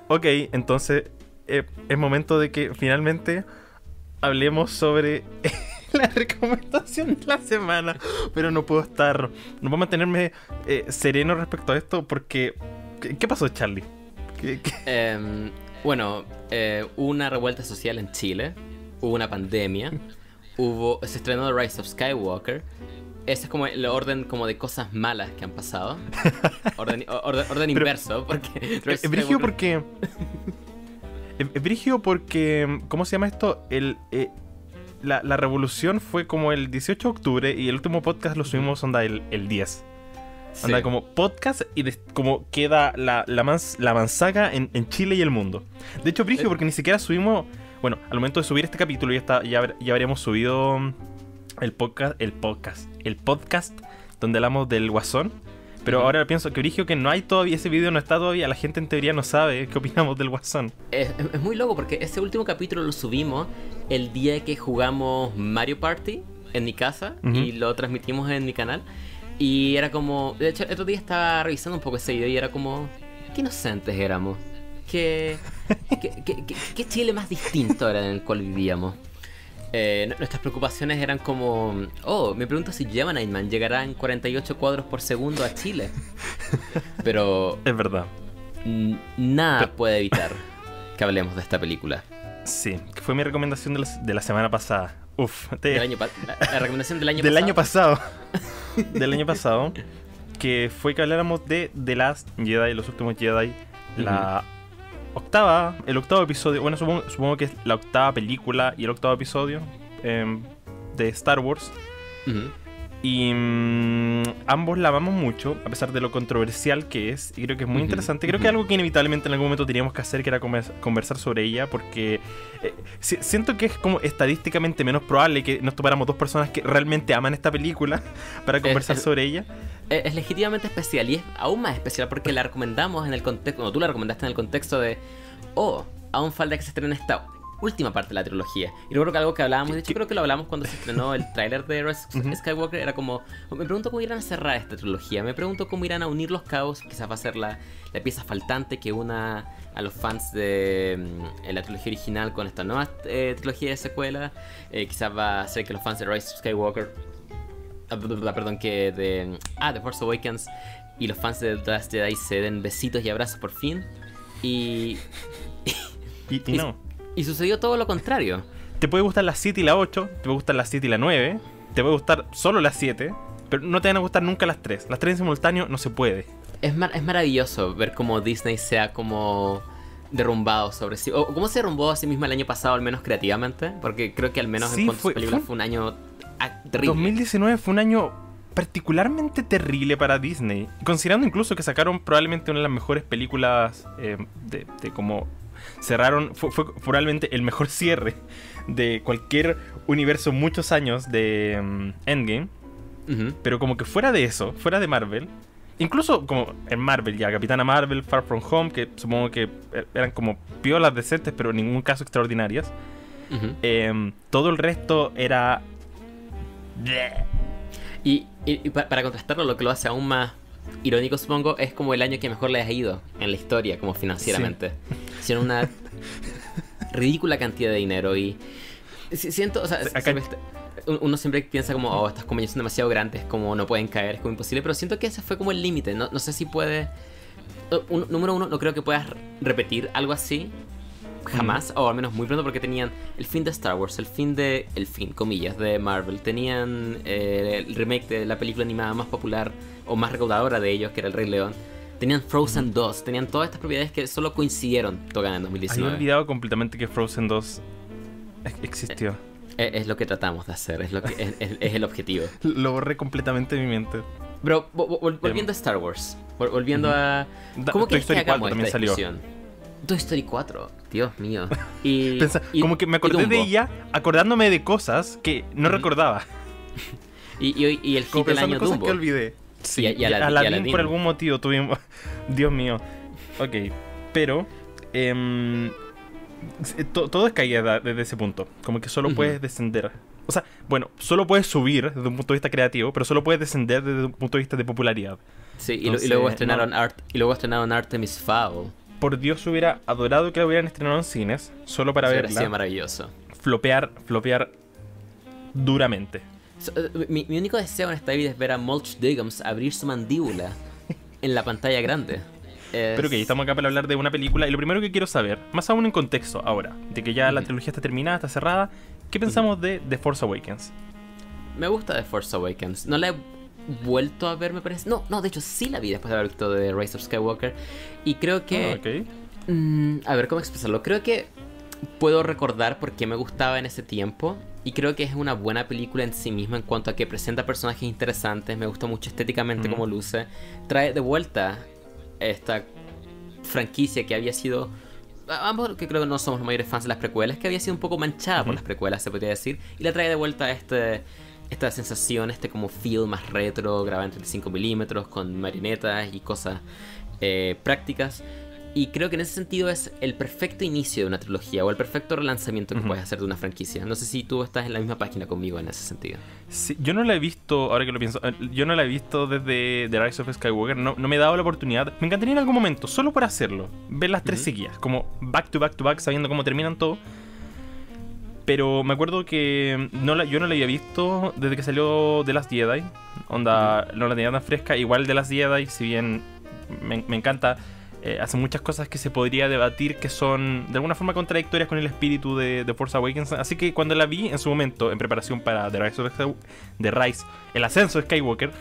Ok, entonces es momento de que finalmente hablemos sobre la recomendación de la semana. Pero no puedo mantenerme sereno respecto a esto porque... ¿Qué pasó, Charlie? Bueno, hubo una revuelta social en Chile, hubo una pandemia, se estrenó The Rise of Skywalker. Ese es como el orden como de cosas malas que han pasado. Orden inverso, porque... Es brígido porque... Es brígido porque... ¿Cómo se llama esto? La revolución fue como el 18 de octubre y el último podcast lo subimos el 10. Anda, sí. Como podcast y como queda la manzaga en Chile y el mundo. De hecho, brígido porque ni siquiera subimos... Bueno, al momento de subir este capítulo ya habríamos subido el podcast donde hablamos del Guasón. Pero ahora pienso que brígido que no hay todavía, ese video no está todavía, la gente en teoría no sabe qué opinamos del Guasón. Es muy loco porque ese último capítulo lo subimos el día que jugamos Mario Party en mi casa y lo transmitimos en mi canal. Y era como... De hecho, el otro día estaba revisando un poco ese video y era como... Qué inocentes éramos. Qué Chile más distinto era en el cual vivíamos. Nuestras preocupaciones eran como... Oh, me pregunto si Gemini Man llegará en 48 cuadros por segundo a Chile. Pero... Es verdad. Nada puede evitar que hablemos de esta película. Sí, que fue mi recomendación de la semana pasada. La recomendación del año del pasado. Año pasado. Del año pasado. Que fue que habláramos de The Last Jedi, los últimos Jedi. El octavo episodio. Bueno, supongo que es la octava película y el octavo episodio de Star Wars. Y ambos la amamos mucho, a pesar de lo controversial que es. Y creo que es muy interesante. Creo que es algo que inevitablemente en algún momento teníamos que hacer, que era conversar sobre ella. Porque siento que es como estadísticamente menos probable que nos topáramos dos personas que realmente aman esta película para conversar sobre ella. Es legítimamente especial, y es aún más especial porque la recomendamos en el contexto, como tú la recomendaste en el contexto de aún falta que se estrene esta última parte de la trilogía. Y luego que algo que hablábamos, de hecho creo que lo hablamos cuando se estrenó el tráiler de Rise of Skywalker, era como, me pregunto cómo irán a cerrar esta trilogía, me pregunto cómo irán a unir los cabos, quizás va a ser la pieza faltante que una a los fans de la trilogía original con esta nueva trilogía de secuela. Quizás va a ser que los fans de Rise of Skywalker, The Force Awakens y los fans de The Last Jedi se den besitos y abrazos por fin. Y no. Y sucedió todo lo contrario. Te puede gustar la 7 y la 8, te puede gustar la 7 y la 9, te puede gustar solo la 7, pero no te van a gustar nunca las 3. Las 3 en simultáneo no se puede. Es maravilloso ver cómo Disney se ha como derrumbado sobre sí, o cómo se derrumbó a sí misma el año pasado, al menos creativamente, porque creo que al menos en cuanto a películas fue un año terrible. 2019 fue un año particularmente terrible para Disney, considerando incluso que sacaron probablemente una de las mejores películas de como cerraron, fue probablemente el mejor cierre de cualquier universo en muchos años de Endgame. Pero como que fuera de eso, fuera de Marvel, incluso como en Marvel ya, Capitana Marvel, Far From Home, que supongo que eran como piolas decentes, pero en ningún caso extraordinarias. Todo el resto era... Y para contrastarlo, lo que lo hace aún más irónico, supongo, es como el año que mejor les ha ido en la historia, como financieramente. Hicieron una ridícula cantidad de dinero y siento, o sea, uno siempre piensa como, estas compañías son demasiado grandes, como no pueden caer, es como imposible, pero siento que ese fue como el límite. No sé si puede... Número uno, no creo que puedas repetir algo así jamás, o al menos muy pronto, porque tenían el fin de Star Wars, el fin, comillas, de Marvel, tenían el remake de la película animada más popular o más recaudadora de ellos, que era El Rey León, tenían Frozen 2, tenían todas estas propiedades que solo coincidieron tocan en 2019. Había olvidado completamente que Frozen 2 existió. Es lo que tratamos de hacer, es el objetivo. Lo borré completamente de mi mente. Pero volviendo a Star Wars, volviendo a... ¿Cómo Toy Story 4 también salió. Toy Story 4, Dios mío. Como que me acordé de ella acordándome de cosas que no recordaba. Y el hit del año cosas Dumbo. que olvidé. Sí, y Aladdin por algún motivo tuvimos... Dios mío. Ok, pero... todo es caída desde ese punto. Como que solo puedes descender. O sea, bueno, solo puedes subir desde un punto de vista creativo, pero solo puedes descender desde un punto de vista de popularidad. Sí, entonces, y luego estrenaron Artemis Fowl. por Dios hubiera adorado que la hubieran estrenado en cines, solo para Eso hubiera sido verla maravilloso. flopear duramente. Mi único deseo en esta vida es ver a Mulch Diggums abrir su mandíbula en la pantalla grande. Pero que estamos acá para hablar de una película y lo primero que quiero saber, más aún en contexto ahora, de que ya la trilogía está terminada, está cerrada, ¿qué pensamos de The Force Awakens? Me gusta The Force Awakens. No la he vuelto a ver, me parece. No, de hecho sí la vi después de haber visto The Rise of Skywalker. Y creo que... Ok. a ver, ¿cómo expresarlo? Creo que puedo recordar por qué me gustaba en ese tiempo. Y creo que es una buena película en sí misma en cuanto a que presenta personajes interesantes. Me gusta mucho estéticamente cómo luce. Trae de vuelta esta franquicia que había sido... Ambos que creo que no somos los mayores fans de las precuelas, que había sido un poco manchada por las precuelas, se podría decir. Y la trae de vuelta esta sensación, como feel más retro, grabado en 35 milímetros, con marionetas y cosas prácticas. Y creo que en ese sentido es el perfecto inicio de una trilogía o el perfecto relanzamiento que puedes hacer de una franquicia. No sé si tú estás en la misma página conmigo en ese sentido. Sí, yo no la he visto, ahora que lo pienso, yo no la he visto desde The Rise of Skywalker, no me he dado la oportunidad. Me encantaría en algún momento, solo por hacerlo, ver las tres seguidas, como back to back to back, sabiendo cómo terminan todo. Pero me acuerdo que yo no la había visto desde que salió The Last Jedi. Onda, no la tenía tan fresca. Igual The Last Jedi, si bien me encanta, hace muchas cosas que se podría debatir que son de alguna forma contradictorias con el espíritu de Force Awakens. Así que cuando la vi en su momento, en preparación para The Rise, el ascenso de Skywalker,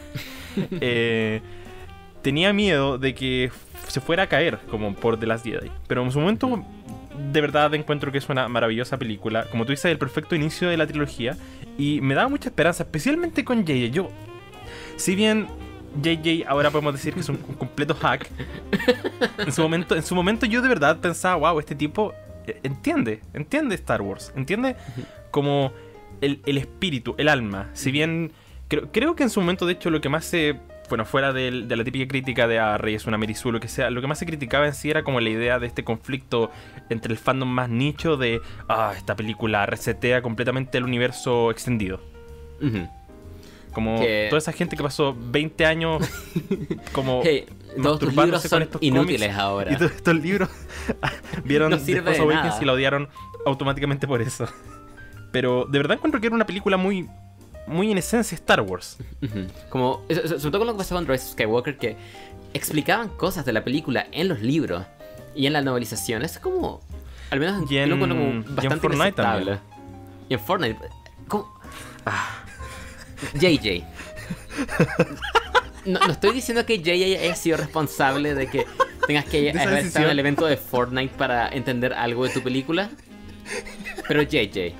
tenía miedo de que se fuera a caer como por The Last Jedi. Pero en su momento... De verdad encuentro que es una maravillosa película. Como tú dices, el perfecto inicio de la trilogía. Y me daba mucha esperanza, especialmente con JJ. Yo, si bien JJ ahora podemos decir que es un completo hack, en su momento yo de verdad pensaba, wow, este tipo entiende Star Wars. Entiende como el espíritu, el alma. Si bien creo que en su momento, de hecho, lo que más se... Bueno, fuera de la típica crítica de Rey es una Merizú, lo que sea, lo que más se criticaba en sí era como la idea de este conflicto entre el fandom más nicho de esta película resetea completamente el universo extendido. Como toda esa gente que pasó 20 años como todos tus libros son inútiles ahora. Y todos estos libros vieron No The sirve Force de Awakens nada. y la odiaron automáticamente por eso. Pero de verdad encuentro que era una película muy en esencia Star Wars. Como, sobre todo con lo que pasaba con Rise of Skywalker, que explicaban cosas de la película en los libros y en la novelización. Es como, al menos Y yo lo encuentro como y en bastante Fortnite inaceptable. también. Y en Fortnite. ¿Cómo? JJ. No estoy diciendo que JJ haya sido responsable de que tengas que esa haber estado en decisión. el evento de Fortnite para entender algo de tu película. Pero JJ,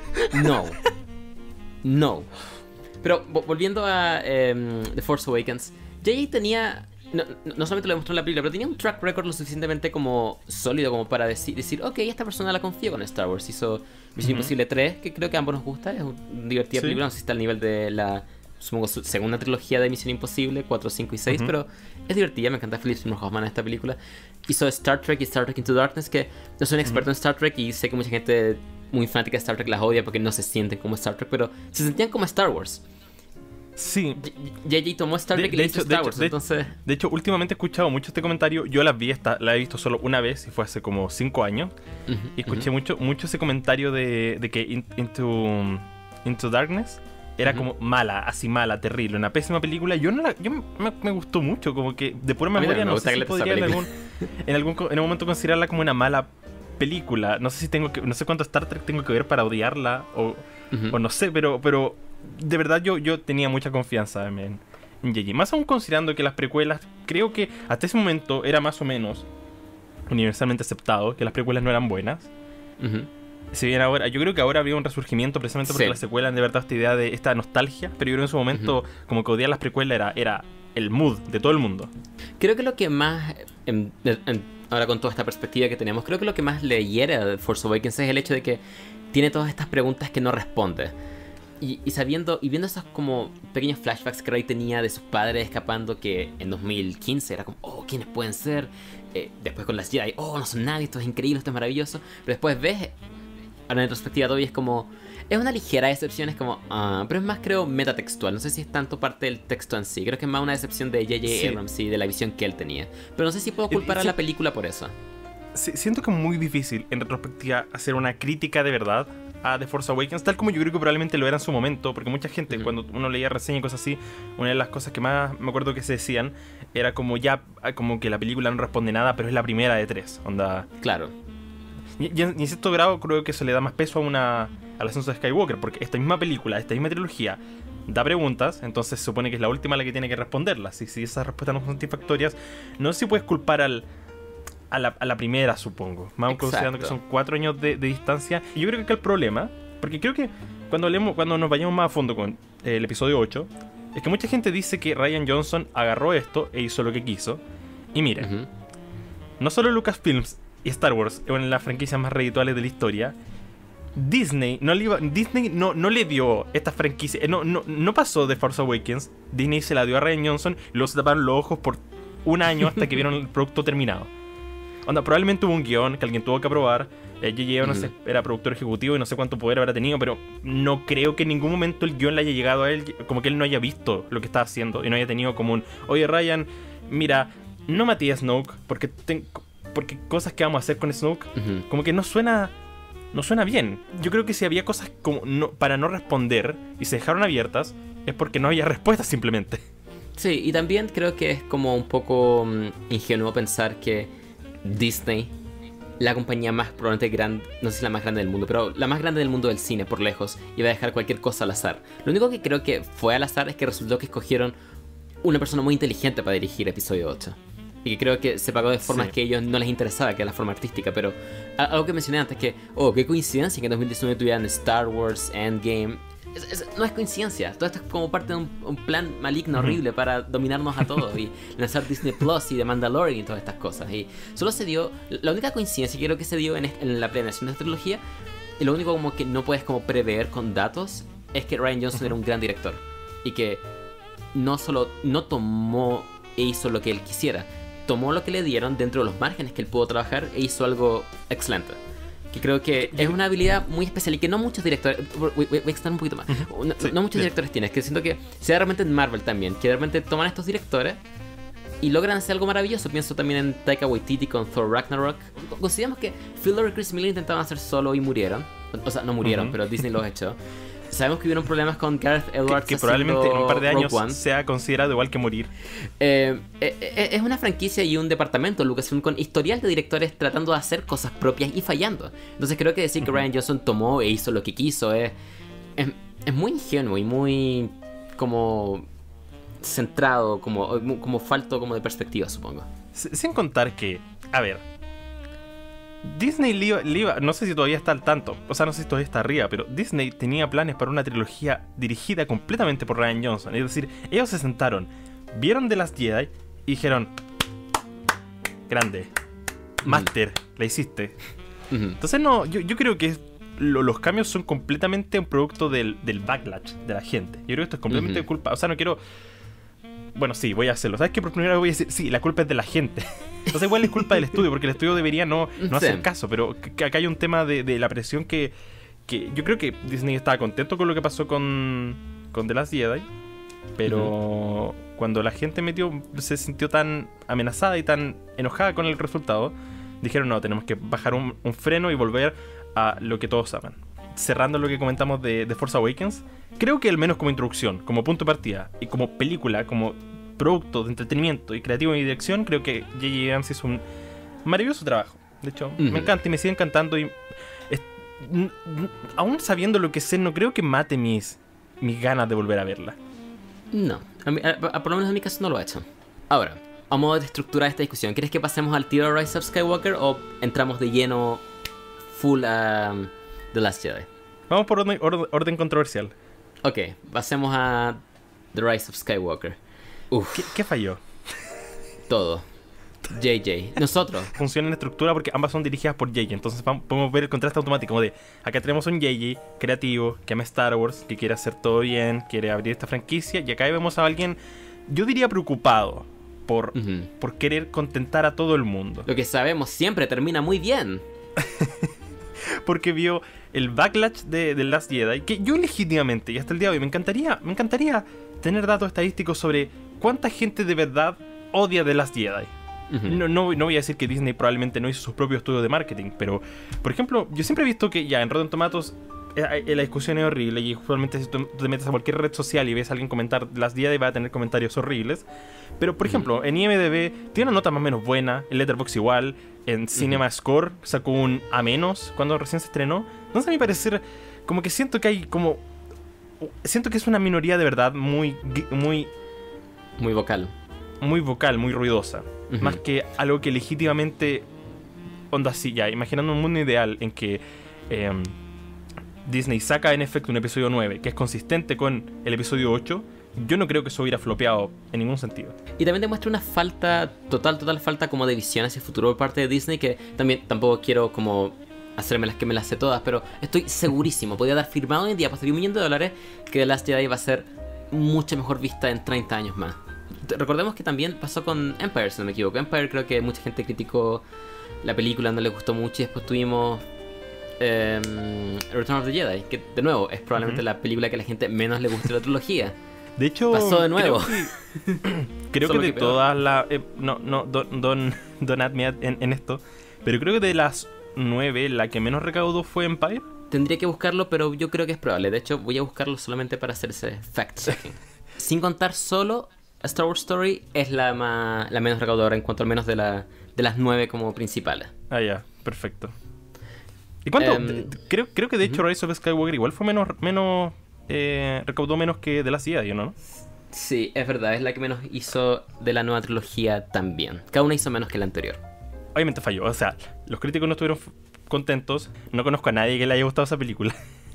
no. Pero volviendo a The Force Awakens, JJ tenía... No solamente lo demostró en la película, pero tenía un track record lo suficientemente como sólido como para decir, ok, esta persona la confío con Star Wars. Hizo Misión Imposible 3, que creo que a ambos nos gusta, es una divertida película, no sé si está al nivel de la, supongo, segunda trilogía de Misión Imposible, 4, 5 y 6, pero es divertida, me encanta Philip Seymour Hoffman en esta película. Hizo Star Trek y Star Trek Into Darkness, que no soy un experto en Star Trek y sé que mucha gente muy fanática de Star Trek las odia porque no se sienten como Star Trek, pero se sentían como Star Wars. Sí. JJ tomó Star Trek y le hizo Star Wars, entonces... De hecho, últimamente he escuchado mucho este comentario. Yo la he visto solo una vez y fue hace como 5 años. Y escuché mucho ese comentario de que Into Darkness era como mala, terrible, una pésima película. Me gustó mucho, como que de pura memoria no sé si podría en algún momento considerarla como una mala película. No sé si no sé cuánto Star Trek tengo que ver para odiarla o no sé, pero de verdad yo tenía mucha confianza en JJ. Más aún considerando que las precuelas, creo que hasta ese momento era más o menos universalmente aceptado que las precuelas no eran buenas. Si bien ahora, yo creo que ahora había un resurgimiento precisamente porque las secuelas de verdad esta idea de esta nostalgia, pero yo creo que en su momento como que odiar las precuelas era el mood de todo el mundo. Creo que lo que más, ahora con toda esta perspectiva que tenemos, creo que lo que más le hiere a Force Awakens es el hecho de que tiene todas estas preguntas que no responde. Y viendo esos como pequeños flashbacks que Rey tenía de sus padres escapando, que en 2015 era como, ¿quiénes pueden ser? Después con las Jedi, no son nadie, esto es increíble, esto es maravilloso. Pero después ves, ahora en retrospectiva todavía es como, es una ligera decepción, es como, pero es más, creo, metatextual. No sé si es tanto parte del texto en sí, creo que es más una decepción de J.J. Abrams y de la visión que él tenía. Pero no sé si puedo culpar a la película por eso. siento que es muy difícil en retrospectiva hacer una crítica de verdad a The Force Awakens, tal como yo creo que probablemente lo era en su momento, porque mucha gente, cuando uno leía reseñas y cosas así, una de las cosas que más me acuerdo que se decían era como ya, como que la película no responde nada, pero es la primera de 3, onda. Claro. Y en cierto grado creo que se le da más peso al ascenso de Skywalker, porque esta misma película, esta misma trilogía, da preguntas, entonces se supone que es la última la que tiene que responderlas. Y si esas respuestas no son satisfactorias, no sé si puedes culpar a la primera, supongo. Más aún considerando que son 4 años de distancia. Y yo creo que acá el problema, porque creo que cuando nos vayamos más a fondo con el episodio 8, es que mucha gente dice que Rian Johnson agarró esto e hizo lo que quiso. Y mira, no solo Lucasfilms y Star Wars eran las franquicias más redituales de la historia, Disney no le dio esta franquicia, no pasó de Force Awakens. Disney se la dio a Rian Johnson y luego se taparon los ojos por un año hasta que vieron el producto terminado. Onda, probablemente hubo un guión que alguien tuvo que aprobar. J.J. Abrams era productor ejecutivo y no sé cuánto poder habrá tenido, pero no creo que en ningún momento el guión le haya llegado a él, como que él no haya visto lo que estaba haciendo y no haya tenido como un, oye Ryan, mira, no maté a Snoke porque cosas que vamos a hacer con Snoke, como que no suena bien. Yo creo que si había cosas como para no responder y se dejaron abiertas, es porque no había respuestas simplemente. Sí, y también creo que es como un poco ingenuo pensar que Disney, la compañía más probablemente grande, no sé si la más grande del mundo, pero la más grande del mundo del cine por lejos, iba a dejar cualquier cosa al azar. Lo único que creo que fue al azar es que resultó que escogieron una persona muy inteligente para dirigir episodio 8. Y que creo que se pagó de formas que a ellos no les interesaba, que era la forma artística. Pero algo que mencioné antes, que, qué coincidencia que en 2019 tuvieran Star Wars, Endgame. No es coincidencia. Todo esto es como parte de un plan maligno, horrible, para dominarnos a todos. Y lanzar Disney Plus y The Mandalorian y todas estas cosas. Y solo se dio, la única coincidencia que creo que se dio en la planeación de esta trilogía, y lo único como que no puedes como prever con datos, es que Rian Johnson era un gran director. Y que no solo no tomó e hizo lo que él quisiera, tomó lo que le dieron dentro de los márgenes que él pudo trabajar e hizo algo excelente. Que creo que es una habilidad muy especial y que no muchos directores... Voy a extender un poquito más. No muchos directores tienen. Es que siento que se da realmente en Marvel también. Que realmente toman estos directores y logran hacer algo maravilloso. Pienso también en Taika Waititi con Thor Ragnarok. Consideramos que Phil Lord y Chris Miller intentaban hacer solo y murieron. O sea, no murieron, pero Disney los echó. Sabemos que hubieron problemas con Gareth Edwards, que probablemente en un par de años sea considerado igual que morir. Es una franquicia y un departamento, Lucasfilm, con historial de directores tratando de hacer cosas propias y fallando. Entonces creo que decir que Rian Johnson tomó e hizo lo que quiso es muy ingenuo y muy como centrado, como falto como de perspectiva, supongo. Sin contar que, a ver, Disney le iba, no sé si todavía está al tanto, o sea, no sé si todavía está arriba, pero Disney tenía planes para una trilogía dirigida completamente por Rian Johnson. Es decir, ellos se sentaron, vieron The Last Jedi y dijeron, grande, Master, la hiciste. Entonces no, yo creo que los cambios son completamente un producto del backlash de la gente. Yo creo que esto es completamente culpa, o sea, no quiero... Bueno, sí, voy a hacerlo. ¿Sabes qué? Por primera vez voy a decir, sí, la culpa es de la gente. Entonces igual es culpa del estudio, porque el estudio debería no hacer caso. Pero acá hay un tema de la presión que yo creo que Disney estaba contento con lo que pasó con The Last Jedi. Pero cuando la gente se sintió tan amenazada y tan enojada con el resultado, dijeron, no, tenemos que bajar un freno y volver a lo que todos aman. Cerrando lo que comentamos de Force Awakens, creo que al menos como introducción, como punto de partida y como película, como producto de entretenimiento y creativo y dirección, creo que J.J. Abrams hizo un maravilloso trabajo. De hecho, me encanta y me sigue encantando. Y aún sabiendo lo que sé, no creo que mate mis ganas de volver a verla. No, por lo menos en mi caso no lo ha hecho. Ahora, a modo de estructurar esta discusión, ¿quieres que pasemos al tiro de Rise of Skywalker o entramos de lleno full a The Last Jedi? Vamos por orden controversial. Ok, pasemos a The Rise of Skywalker. ¿Qué falló? Todo. JJ. Nosotros. Funciona en estructura porque ambas son dirigidas por JJ. Entonces podemos ver el contraste automático. Como de, acá tenemos un JJ creativo que ama Star Wars, que quiere hacer todo bien, quiere abrir esta franquicia. Y acá vemos a alguien, yo diría, preocupado por querer contentar a todo el mundo. Lo que sabemos siempre termina muy bien. Porque vio el backlash de The Last Jedi, que yo legítimamente, y hasta el día de hoy, me encantaría tener datos estadísticos sobre cuánta gente de verdad odia The Last Jedi. No voy a decir que Disney probablemente no hizo sus propios estudios de marketing, pero, por ejemplo, yo siempre he visto que ya en Rotten Tomatoes la discusión es horrible y usualmente si tú te metes a cualquier red social y ves a alguien comentar las días y va a tener comentarios horribles. Pero, por ejemplo, en IMDb tiene una nota más o menos buena, en Letterboxd igual, en Cinema Score sacó un A- cuando recién se estrenó. Entonces a mi parecer, como que siento que hay como... Siento que es una minoría de verdad muy vocal. Muy vocal, muy ruidosa. Más que algo que legítimamente... Onda así, ya, imaginando un mundo ideal en que Disney saca en efecto un episodio 9 que es consistente con el episodio 8, yo no creo que eso hubiera flopeado en ningún sentido. Y también demuestra una falta, total falta como de visión hacia el futuro por parte de Disney, que también tampoco quiero como hacerme las que me las sé todas, pero estoy segurísimo, podría dar firmado hoy en día por $1 millón que The Last Jedi va a ser mucho mejor vista en 30 años más. Recordemos que también pasó con Empire, si no me equivoco. Empire creo que mucha gente criticó la película, no le gustó mucho, y después tuvimos Return of the Jedi, que de nuevo es probablemente la película que a la gente menos le gusta de la trilogía. De hecho, pasó de nuevo. Creo que de todas las... don't at me en esto, pero creo que de las 9, la que menos recaudó fue Empire. Tendría que buscarlo, pero yo creo que es probable. De hecho, voy a buscarlo solamente para hacer ese fact-checking. Sin contar solo A Star Wars Story es la menos recaudadora en cuanto al menos de las 9 como principales. Ah, ya, perfecto. ¿Y cuánto? Creo que de hecho Rise of Skywalker igual fue menos recaudó menos que The Last Jedi, ¿no? Sí, es verdad, es la que menos hizo de la nueva trilogía también. Cada una hizo menos que la anterior. Obviamente falló, o sea, los críticos no estuvieron contentos, no conozco a nadie que le haya gustado esa película.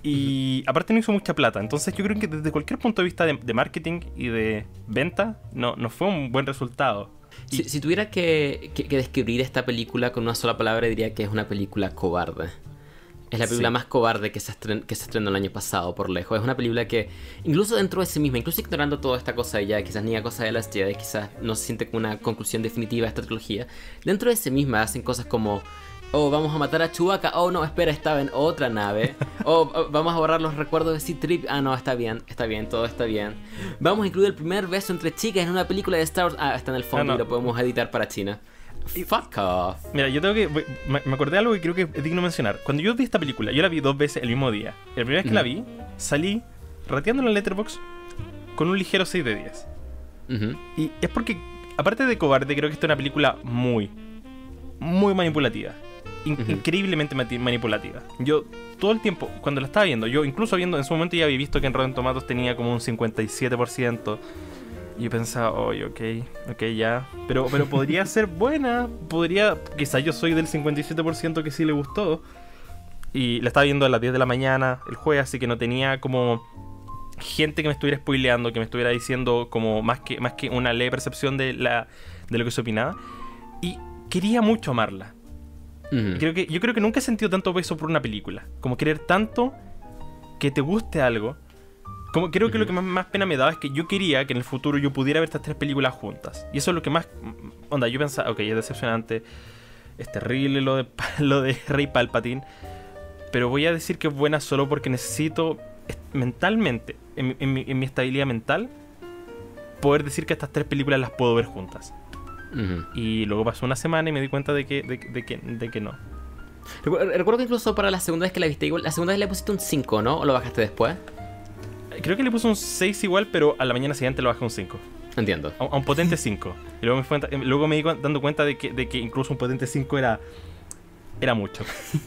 Y aparte no hizo mucha plata, entonces yo creo que desde cualquier punto de vista de marketing y de venta, no fue un buen resultado. Si tuviera que describir esta película con una sola palabra, diría que es una película cobarde. Es la película más cobarde que se estrenó el año pasado, por lejos. Es una película que, incluso dentro de sí misma, incluso ignorando toda esta cosa ya, quizás ni a cosa de las Jedi, quizás no se siente como una conclusión definitiva de esta trilogía, dentro de sí misma hacen cosas como: oh, vamos a matar a Chewbacca, oh no, espera, estaba en otra nave, oh, vamos a borrar los recuerdos de C-Trip, ah no, está bien, todo está bien, vamos a incluir el primer beso entre chicas en una película de Star Wars, ah, está en el fondo y lo podemos editar para China. Fuck off. Mira, yo tengo que... Me acordé de algo que creo que es digno mencionar. Cuando yo vi esta película, yo la vi 2 veces el mismo día. La primera vez que la vi, salí rateando en la Letterboxd con un ligero 6 de 10. Y es porque, aparte de cobarde, creo que esta es una película muy manipulativa. Increíblemente manipulativa. Yo todo el tiempo, cuando la estaba viendo, yo incluso viendo, en su momento ya había visto que en Rotten Tomatoes tenía como un 57%. Y yo pensaba, oye, ok, ya. Pero podría ser buena. Quizás yo soy del 57% que sí le gustó. Y la estaba viendo a las 10 de la mañana el jueves, así que no tenía como gente que me estuviera spoileando, que me estuviera diciendo como más que una leve percepción de lo que se opinaba. Y quería mucho amarla. Yo creo que nunca he sentido tanto peso por una película. Como querer tanto que te guste algo. Como creo que lo que más pena me daba es que yo quería que en el futuro yo pudiera ver estas 3 películas juntas. Y eso es lo que más... Onda, yo pensaba, ok, es decepcionante, es terrible lo de Rey Palpatine, pero voy a decir que es buena solo porque necesito mentalmente, en mi estabilidad mental, poder decir que estas 3 películas las puedo ver juntas. Y luego pasó una semana y me di cuenta de que no. Recuerdo que incluso para la segunda vez que la viste, igual, la segunda vez le pusiste un 5, ¿no? ¿O lo bajaste después? Creo que le puse un 6 igual, pero a la mañana siguiente lo bajé un 5. Entiendo. A un potente 5. Y luego me di dando cuenta de que incluso un potente 5 era mucho.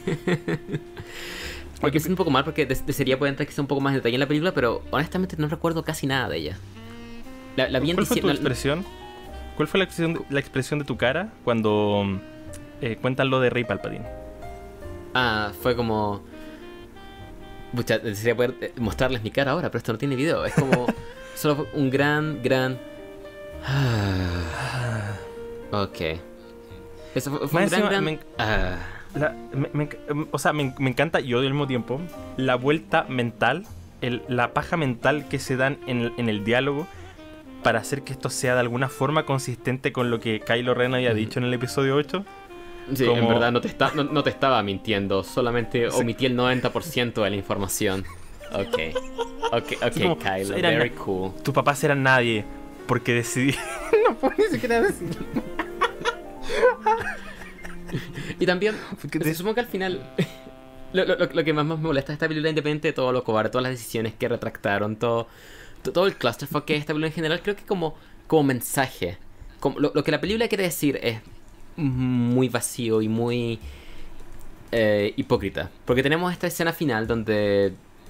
Porque es un poco mal, porque desearía poder entrar quizá un poco más de detalle en la película, pero honestamente no recuerdo casi nada de ella. La vi en ¿Cuál fue tu expresión? ¿Cuál fue la expresión de tu cara cuando cuentan lo de Rey Palpatine? Ah, fue como... Pucha, desearía poder mostrarles mi cara ahora, pero esto no tiene video. Es como solo un gran... Ok. Eso fue un gran... O sea, me encanta y odio al mismo tiempo la vuelta mental, la paja mental que se dan en el diálogo para hacer que esto sea de alguna forma consistente con lo que Kylo Ren había dicho en el episodio 8. Sí, como... en verdad no te estaba mintiendo, solamente omití el 90% de la información. Ok, como, Kylo, very cool. Tus papás eran nadie porque decidí... No puedo ni siquiera decir. Y también, supongo que al final, lo que más me molesta de esta película, independiente de todo lo cobarde, todas las decisiones que retractaron, todo el clusterfuck que es esta película en general, creo que como mensaje, lo que la película quiere decir es muy vacío y muy hipócrita. Porque tenemos esta escena final donde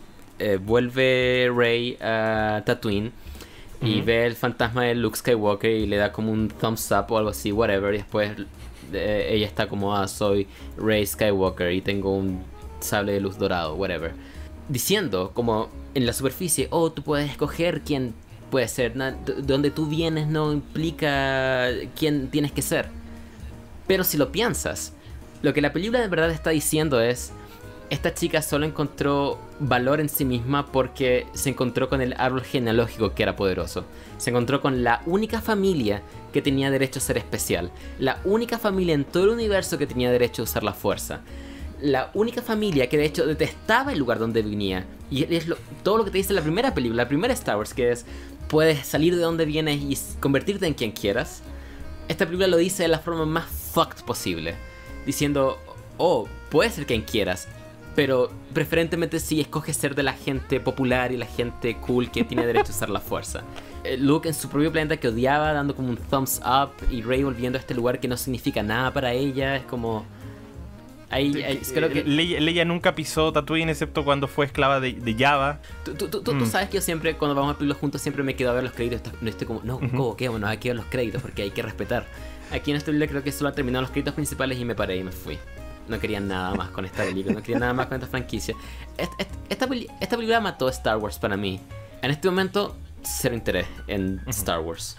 vuelve Rey a Tatooine y ve el fantasma de Luke Skywalker y le da como un thumbs up o algo así, whatever, y después ella está como, soy Rey Skywalker y tengo un sable de luz dorado, whatever, diciendo como en la superficie, tú puedes escoger quién puede ser, donde tú vienes no implica quién tienes que ser. Pero si lo piensas, lo que la película de verdad está diciendo es, esta chica solo encontró valor en sí misma porque se encontró con el árbol genealógico que era poderoso. Se encontró con la única familia que tenía derecho a ser especial. La única familia en todo el universo que tenía derecho a usar la fuerza. La única familia que de hecho detestaba el lugar donde venía. Y es todo lo que te dice la primera película, la primera Star Wars, que es, puedes salir de donde vienes y convertirte en quien quieras. Esta película lo dice de la forma más fucked posible, diciendo, puedes ser quien quieras, pero preferentemente si escoges ser de la gente popular y la gente cool que tiene derecho a usar la fuerza. Luke en su propio planeta que odiaba, dando como un thumbs up, y Rey volviendo a este lugar que no significa nada para ella, es como... creo que Leia nunca pisó Tatooine excepto cuando fue esclava de Java. Tú sabes que yo siempre, cuando vamos a películas juntos, siempre me quedo a ver los créditos. No estoy como, ¿cómo? ¿Qué? Bueno, hay que ver los créditos porque hay que respetar. Aquí en esta película creo que solo han terminado los créditos principales y me paré y me fui. No quería nada más con esta película, no quería nada más con esta franquicia. Esta película mató a Star Wars para mí. En este momento, cero interés en Star Wars.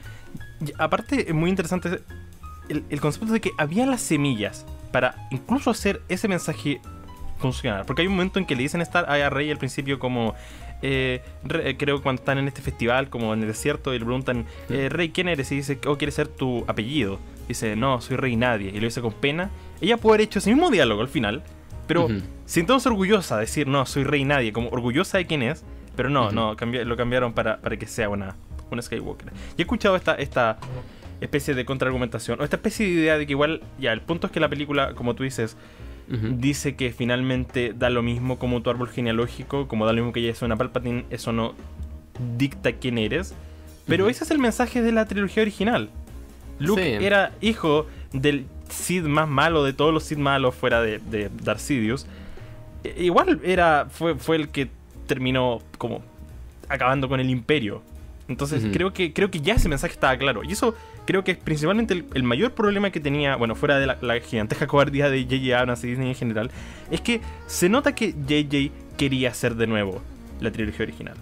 Y aparte, es muy interesante el concepto de que había las semillas para incluso hacer ese mensaje funcionar. Porque hay un momento en que le dicen a Rey al principio como... creo que cuando están en este festival, como en el desierto, y le preguntan, Rey, ¿quién eres? Y dice, ¿quiere ser tu apellido? Dice, no, soy Rey Nadie. Y lo dice con pena. Ella puede haber hecho ese mismo diálogo al final, pero sintiéndose orgullosa de decir, no, soy Rey Nadie, como orgullosa de quién es, pero no, lo cambiaron para que sea una Skywalker. Y he escuchado esta especie de contraargumentación, o esta especie de idea de que igual, ya, el punto es que la película, como tú dices, dice que finalmente da lo mismo como tu árbol genealógico, como da lo mismo que ella es una Palpatine, eso no dicta quién eres. Pero ese es el mensaje de la trilogía original. Luke era hijo del Sith más malo de todos los Sith malos fuera de Darth Sidious. Igual fue el que terminó como acabando con el imperio. Entonces creo que ya ese mensaje estaba claro. Y eso creo que es principalmente el mayor problema que tenía, bueno, fuera de la gigantesca cobardía de J.J. Abrams y Disney en general, es que se nota que J.J. quería hacer de nuevo la trilogía original.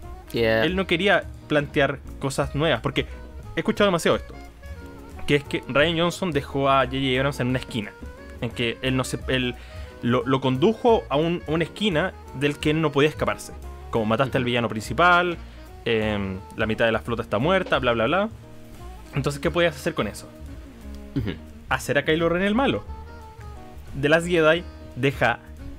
Él no quería plantear cosas nuevas, porque he escuchado demasiado esto, que es que Rian Johnson dejó a J.J. Abrams en una esquina, en que él lo condujo a una esquina del que él no podía escaparse. Como mataste al villano principal, la mitad de la flota está muerta, bla bla bla. Entonces, ¿qué podías hacer con eso? Hacer a Kylo Ren el malo. The Last Jedi deja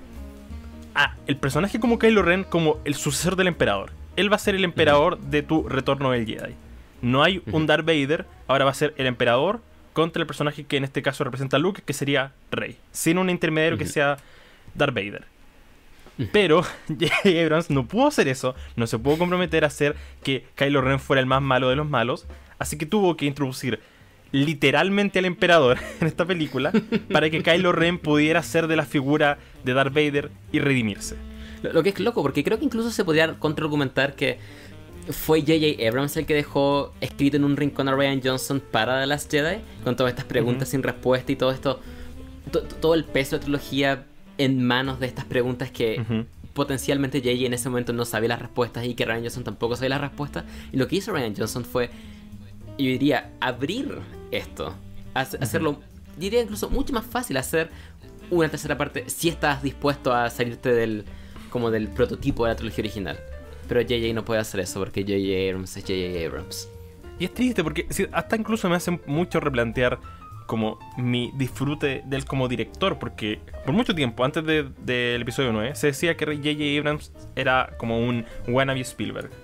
a el personaje como Kylo Ren como el sucesor del emperador. Él va a ser el emperador de tu retorno del Jedi. No hay un Darth Vader, ahora va a ser el emperador contra el personaje que en este caso representa a Luke, que sería Rey, sin un intermediario que sea Darth Vader. Pero J.J. Abrams no pudo hacer eso, no se pudo comprometer a hacer que Kylo Ren fuera el más malo de los malos, así que tuvo que introducir literalmente al emperador en esta película para que Kylo Ren pudiera ser de la figura de Darth Vader y redimirse. Lo que es loco, porque creo que incluso se podría contraargumentar que fue J.J. Abrams el que dejó escrito en un rincón a Rian Johnson para The Last Jedi, con todas estas preguntas sin respuesta y todo esto, todo el peso de la trilogía en manos de estas preguntas que potencialmente J.J. en ese momento no sabía las respuestas y que Rian Johnson tampoco sabía las respuestas. Y lo que hizo Rian Johnson fue, yo diría, abrir esto, hacerlo, diría incluso mucho más fácil hacer una tercera parte si estás dispuesto a salirte del prototipo de la trilogía original. Pero J.J. no puede hacer eso porque J.J. Abrams es J.J. Abrams. Y es triste porque hasta incluso me hace mucho replantear como mi disfrute de él como director, porque por mucho tiempo, antes del episodio 9, se decía que J.J. Abrams era como un wannabe Spielberg.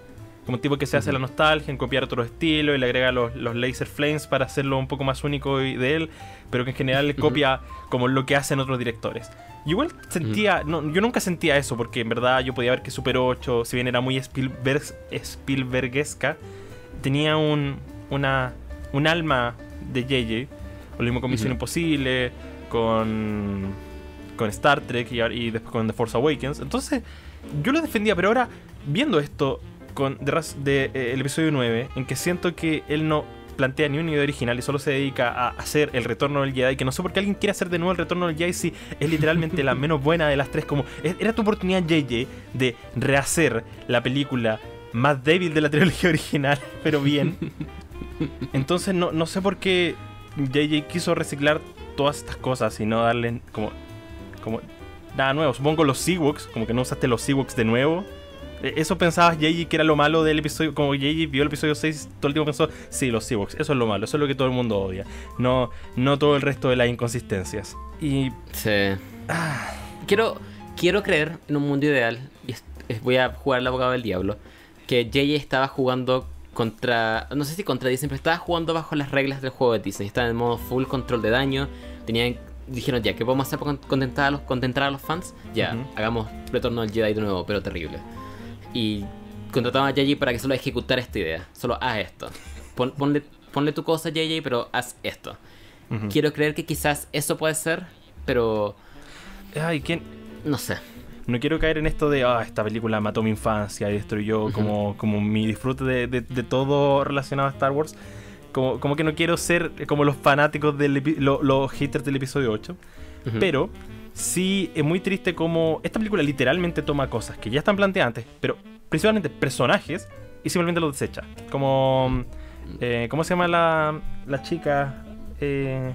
como un tipo que se hace la nostalgia en copiar otro estilo y le agrega los laser flames para hacerlo un poco más único de él, pero que en general le copia como lo que hacen otros directores. Yo igual sentía, yo nunca sentía eso, porque en verdad yo podía ver que Super 8, si bien era muy Spielbergesca, tenía un alma de JJ. Lo mismo con Misión Imposible, con Star Trek y después con The Force Awakens. Entonces, yo lo defendía, pero ahora, viendo esto con el episodio 9, en que siento que él no plantea ni una idea original y solo se dedica a hacer el Retorno del Jedi, que no sé por qué alguien quiere hacer de nuevo el Retorno del Jedi si es literalmente la menos buena de las tres. Como era tu oportunidad, JJ, de rehacer la película más débil de la trilogía original, pero bien. Entonces no sé por qué JJ quiso reciclar todas estas cosas y no darle como nada nuevo. Supongo los Ewoks, como que no usaste los Ewoks de nuevo. Eso pensabas, JJ, que era lo malo del episodio. Como JJ vio el episodio 6, todo el tiempo pensó, sí, los Ewoks, eso es lo malo, eso es lo que todo el mundo odia. No todo el resto de las inconsistencias. Y... sí. Quiero creer en un mundo ideal, y voy a jugar al abogado del diablo, que JJ estaba jugando contra... no sé si contra Disney, pero estaba jugando bajo las reglas del juego de Disney. Estaba en modo full control de daño. Dijeron, ya, ¿qué podemos hacer para contentar a los fans? Ya, hagamos Retorno del Jedi de nuevo, pero terrible. Y contrataron a JJ para que solo ejecutara esta idea. Solo haz esto. Ponle tu cosa, JJ, pero haz esto. Quiero creer que quizás eso puede ser, pero... ay, ¿quién? No sé. No quiero caer en esto de, esta película mató mi infancia y destruyó como mi disfrute de todo relacionado a Star Wars. Como que no quiero ser como los fanáticos, los haters del episodio 8. Pero sí es muy triste como esta película literalmente toma cosas que ya están planteadas antes, pero principalmente personajes, y simplemente los desecha. Como... ¿cómo se llama la chica? Que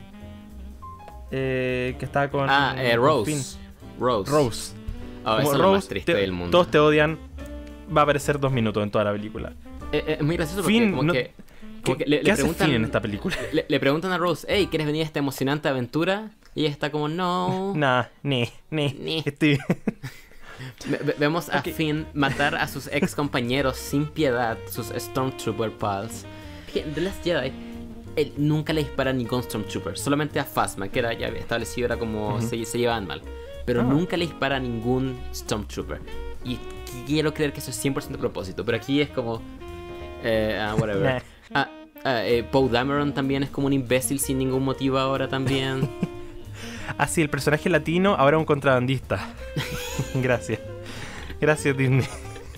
está con... Rose. Rose. Oh, eso es lo más triste del mundo. Todos te odian. Va a aparecer 2 minutos en toda la película. Es muy gracioso porque ¿qué hace Finn en esta película? Le preguntan a Rose, hey, ¿quieres venir a esta emocionante aventura? Y ella está como, no. Nah, ni. Estoy... Vemos a Finn matar a sus ex compañeros sin piedad, sus Stormtrooper pals. The Last Jedi, él nunca le dispara a ningún Stormtrooper, solamente a Phasma, que era ya establecido, era como se llevaban mal. Pero nunca le dispara a ningún Stormtrooper. Y quiero creer que eso es 100% a propósito, pero aquí es como... whatever. Poe Dameron también es como un imbécil sin ningún motivo ahora también. Sí, el personaje latino ahora es un contrabandista. Gracias Disney.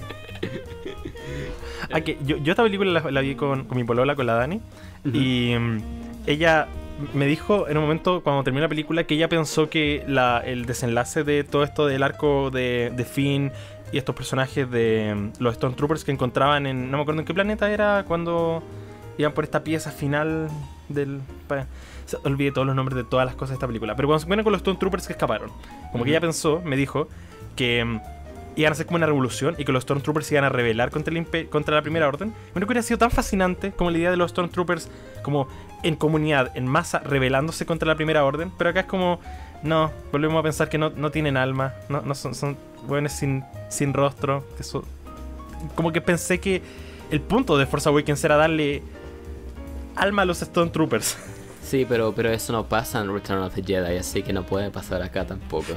Que yo esta película la vi con mi polola, con la Dani. Y ella me dijo en un momento cuando terminó la película que ella pensó que el desenlace de todo esto del arco de Finn y estos personajes de los Stormtroopers que encontraban no me acuerdo en qué planeta era, cuando iban por esta pieza final olvidé todos los nombres de todas las cosas de esta película, pero cuando se ponen con los Stormtroopers que escaparon, como que ella pensó, me dijo que iban a hacer como una revolución y que los Stormtroopers se iban a rebelar contra la Primera Orden. Bueno, que hubiera sido tan fascinante como la idea de los Stormtroopers como en comunidad, en masa, rebelándose contra la Primera Orden, pero acá es como, no, volvemos a pensar que no tienen alma, no son buenos sin rostro. Como que pensé que el punto de Force Awakens era darle alma a los Stormtroopers. Sí, pero eso no pasa en Return of the Jedi, así que no puede pasar acá tampoco.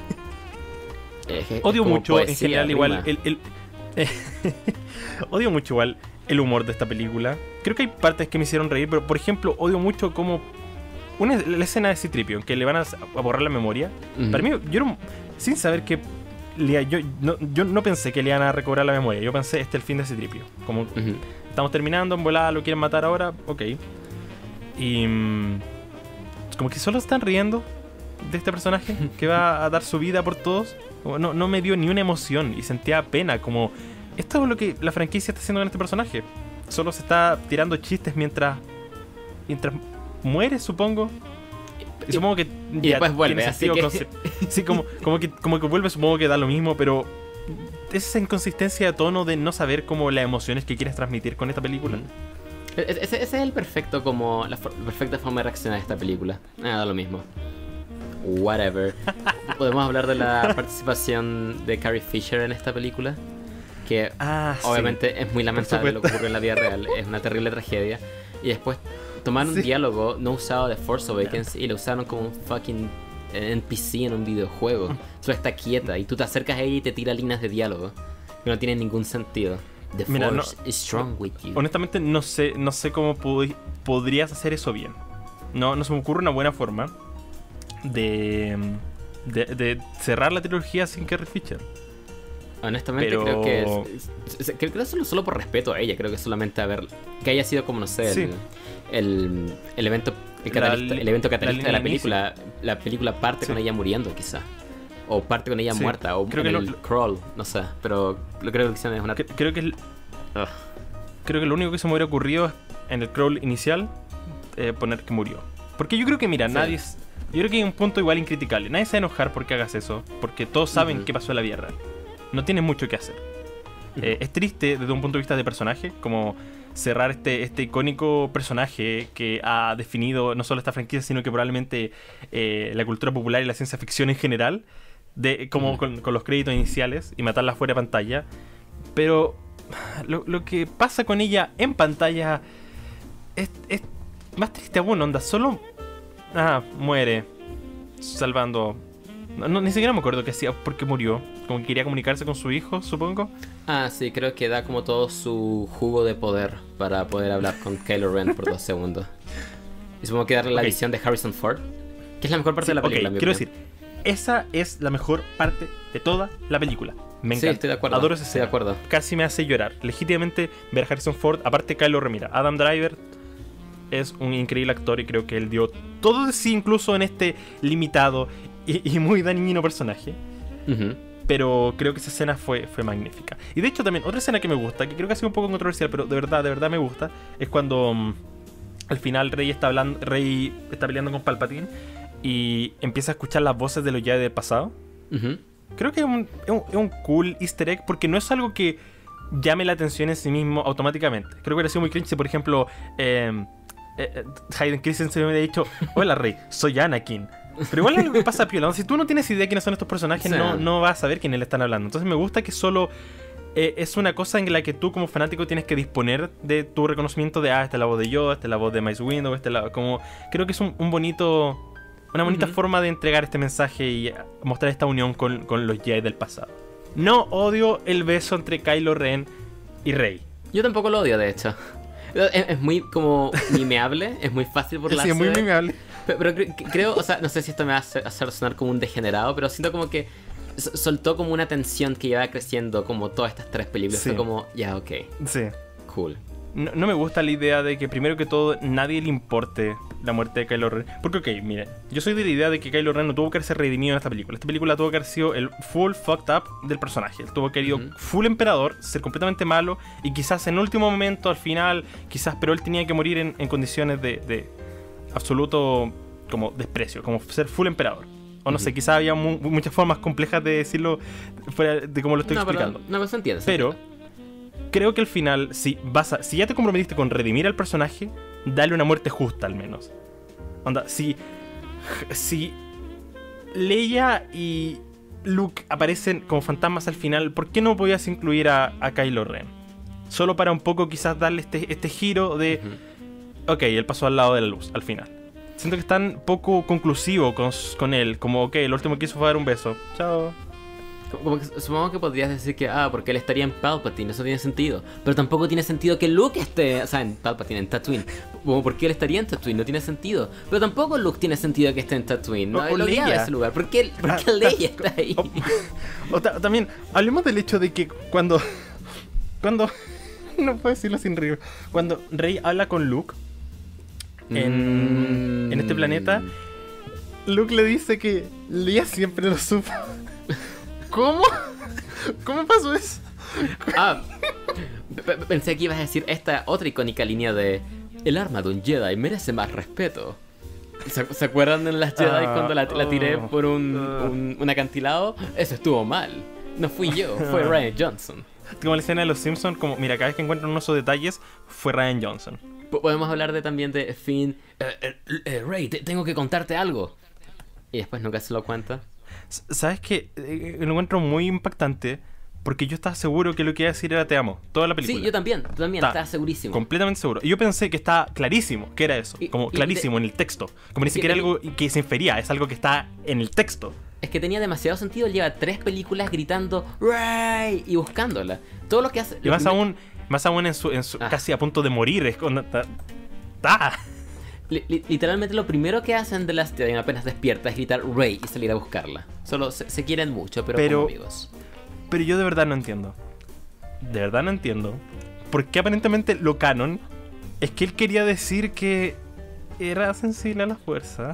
Odio mucho en general igual odio mucho igual el humor de esta película. Creo que hay partes que me hicieron reír, pero por ejemplo odio mucho como la escena de C-3PO, que le van a borrar la memoria. Para mí, sin saber que yo no pensé que le iban a recobrar la memoria. Yo pensé, este es el fin de C-3PO. Como estamos terminando, en volada lo quieren matar ahora, ok. Y como que solo están riendo de este personaje que va a dar su vida por todos. No me dio ni una emoción y sentía pena, como esto es lo que la franquicia está haciendo con este personaje. Solo se está tirando chistes mientras muere, supongo. Y supongo que y después vuelve, así que... sí, como que vuelve, supongo que da lo mismo, pero esa inconsistencia de tono de no saber como las emociones que quieres transmitir con esta película. Ese es el perfecto, como la perfecta forma de reaccionar a esta película. Da lo mismo. Whatever. ¿Podemos hablar de la participación de Carrie Fisher en esta película? que obviamente es muy lamentable lo que ocurrió en la vida real, es una terrible tragedia. Y después tomaron un diálogo no usado de Force Awakens y lo usaron como un fucking NPC en un videojuego. Solo está quieta y tú te acercas a ella y te tira líneas de diálogo que no tienen ningún sentido. The Force is strong with you. Honestamente no sé cómo podrías hacer eso bien. No se me ocurre una buena forma de cerrar la trilogía sin Carrie Fisher. Honestamente creo que es solo por respeto a ella. Creo que solamente que haya sido como, no sé, el evento el evento catalista de la película. La película parte con ella muriendo, quizá. O parte con ella muerta. O creo que el crawl, no sé. Pero creo que es una... Creo que lo único que se me hubiera ocurrido en el crawl inicial poner que murió. Porque yo creo que, mira, yo creo que hay un punto igual incriticable. Nadie se va a enojar porque hagas eso, porque todos saben qué pasó en la vida real. No tienes mucho que hacer. Es triste desde un punto de vista de personaje, como cerrar este icónico personaje que ha definido no solo esta franquicia, sino que probablemente la cultura popular y la ciencia ficción en general, como con los créditos iniciales y matarla fuera de pantalla. Pero lo que pasa con ella en pantalla es más triste aún, onda. Solo muere salvando... No, ni siquiera me acuerdo qué hacía porque murió. Como que quería comunicarse con su hijo, supongo. Sí, creo que da como todo su jugo de poder para poder hablar con Kylo Ren por 2 segundos. Y supongo que darle la visión de Harrison Ford, que es la mejor parte de la película. Quiero decir, esa es la mejor parte de toda la película. Me encanta. Sí, estoy de acuerdo. Adoro esa escena. Estoy de acuerdo. Casi me hace llorar. Legítimamente ver a Harrison Ford, aparte Kylo Ren, mira, Adam Driver es un increíble actor y creo que él dio todo de sí, incluso en este limitado y muy dañino personaje. Pero creo que esa escena fue magnífica. Y de hecho también, otra escena que me gusta, que creo que ha sido un poco controversial, pero de verdad me gusta, es cuando al final Rey está peleando con Palpatine y empieza a escuchar las voces de los Jedi del pasado. Creo que es un cool easter egg, porque no es algo que llame la atención en sí mismo automáticamente. Creo que hubiera sido muy cringe si, por ejemplo, Hayden Christensen me hubiera dicho: hola Rey, soy Anakin. Pero igual algo que pasa piola. Si tú no tienes idea de quiénes son estos personajes, no vas a saber quiénes le están hablando. Entonces me gusta que solo es una cosa en la que tú como fanático tienes que disponer de tu reconocimiento de esta es la voz de Yoda, esta es la voz de Mace Windu, creo que es una bonita forma de entregar este mensaje y mostrar esta unión con los Jedi del pasado. No odio el beso entre Kylo Ren y Rey. Yo tampoco lo odio, de hecho. Es muy como mimeable, es muy fácil burlarse. Sí, es muy mimeable. Pero creo, o sea, no sé si esto me va a hacer sonar como un degenerado, pero siento como que soltó como una tensión que lleva creciendo como todas estas 3 películas. Sí. Fue como, ok. Sí. Cool. No me gusta la idea de que primero que todo nadie le importe la muerte de Kylo Ren. Porque mire, yo soy de la idea de que Kylo Ren no tuvo que ser redimido en esta película. Esta película tuvo que haber sido el full fucked up del personaje. Él tuvo que haber ido full emperador, ser completamente malo, y quizás en último momento, al final, pero él tenía que morir en condiciones de absoluto como desprecio, como ser full emperador. O no sé, quizás había muchas formas complejas de decirlo fuera de cómo lo estoy explicando. No, se entiende. Pero creo que al final, si ya te comprometiste con redimir al personaje, dale una muerte justa al menos. Onda, si Leia y Luke aparecen como fantasmas al final, ¿por qué no podías incluir a Kylo Ren? Solo para un poco quizás darle este giro de... Ok, él pasó al lado de la luz al final. Siento que es tan poco conclusivo con él, como el último que hizo fue dar un beso. Chao. Como que, supongo que podrías decir que, porque él estaría en Palpatine, eso tiene sentido. Pero tampoco tiene sentido que Luke esté, o sea, en Palpatine, en Tatooine. Como, ¿por qué él estaría en Tatooine? No tiene sentido. Pero tampoco Luke tiene sentido que esté en Tatooine. No, él odiaba ese lugar. ¿Por qué Leia está ahí? También, hablemos del hecho de que cuando no puedo decirlo sin reír. Cuando Rey habla con Luke en este planeta, Luke le dice que Leia siempre lo supo. ¿Cómo? ¿Cómo pasó eso? Pensé que ibas a decir esta otra icónica línea de: el arma de un Jedi merece más respeto. ¿Se acuerdan de las Jedi cuando la tiré por un acantilado? Eso estuvo mal. No fui yo, fue Rian Johnson. Como la escena de los Simpsons, como mira, cada vez que encuentran unos detalles, fue Rian Johnson. Podemos hablar también de Finn. Rey, tengo que contarte algo. Y después nunca se lo cuenta. ¿Sabes qué? Lo encuentro muy impactante porque yo estaba seguro que lo que iba a decir era te amo, toda la película. Sí, yo también estaba segurísimo. Completamente seguro. Y yo pensé que estaba clarísimo que era eso, como clarísimo en el texto. Como ni siquiera algo que se infería, es algo que está en el texto. Es que tenía demasiado sentido, lleva 3 películas gritando Ray y buscándola. Todo lo que hace... Y más aún en su casi a punto de morir, es cuando literalmente lo primero que hacen de Last Jedi apenas despierta es gritar Rey y salir a buscarla. Solo se quieren mucho, pero como amigos. Pero yo de verdad no entiendo. De verdad no entiendo. Porque aparentemente lo canon es que él quería decir que era sensible a la fuerza.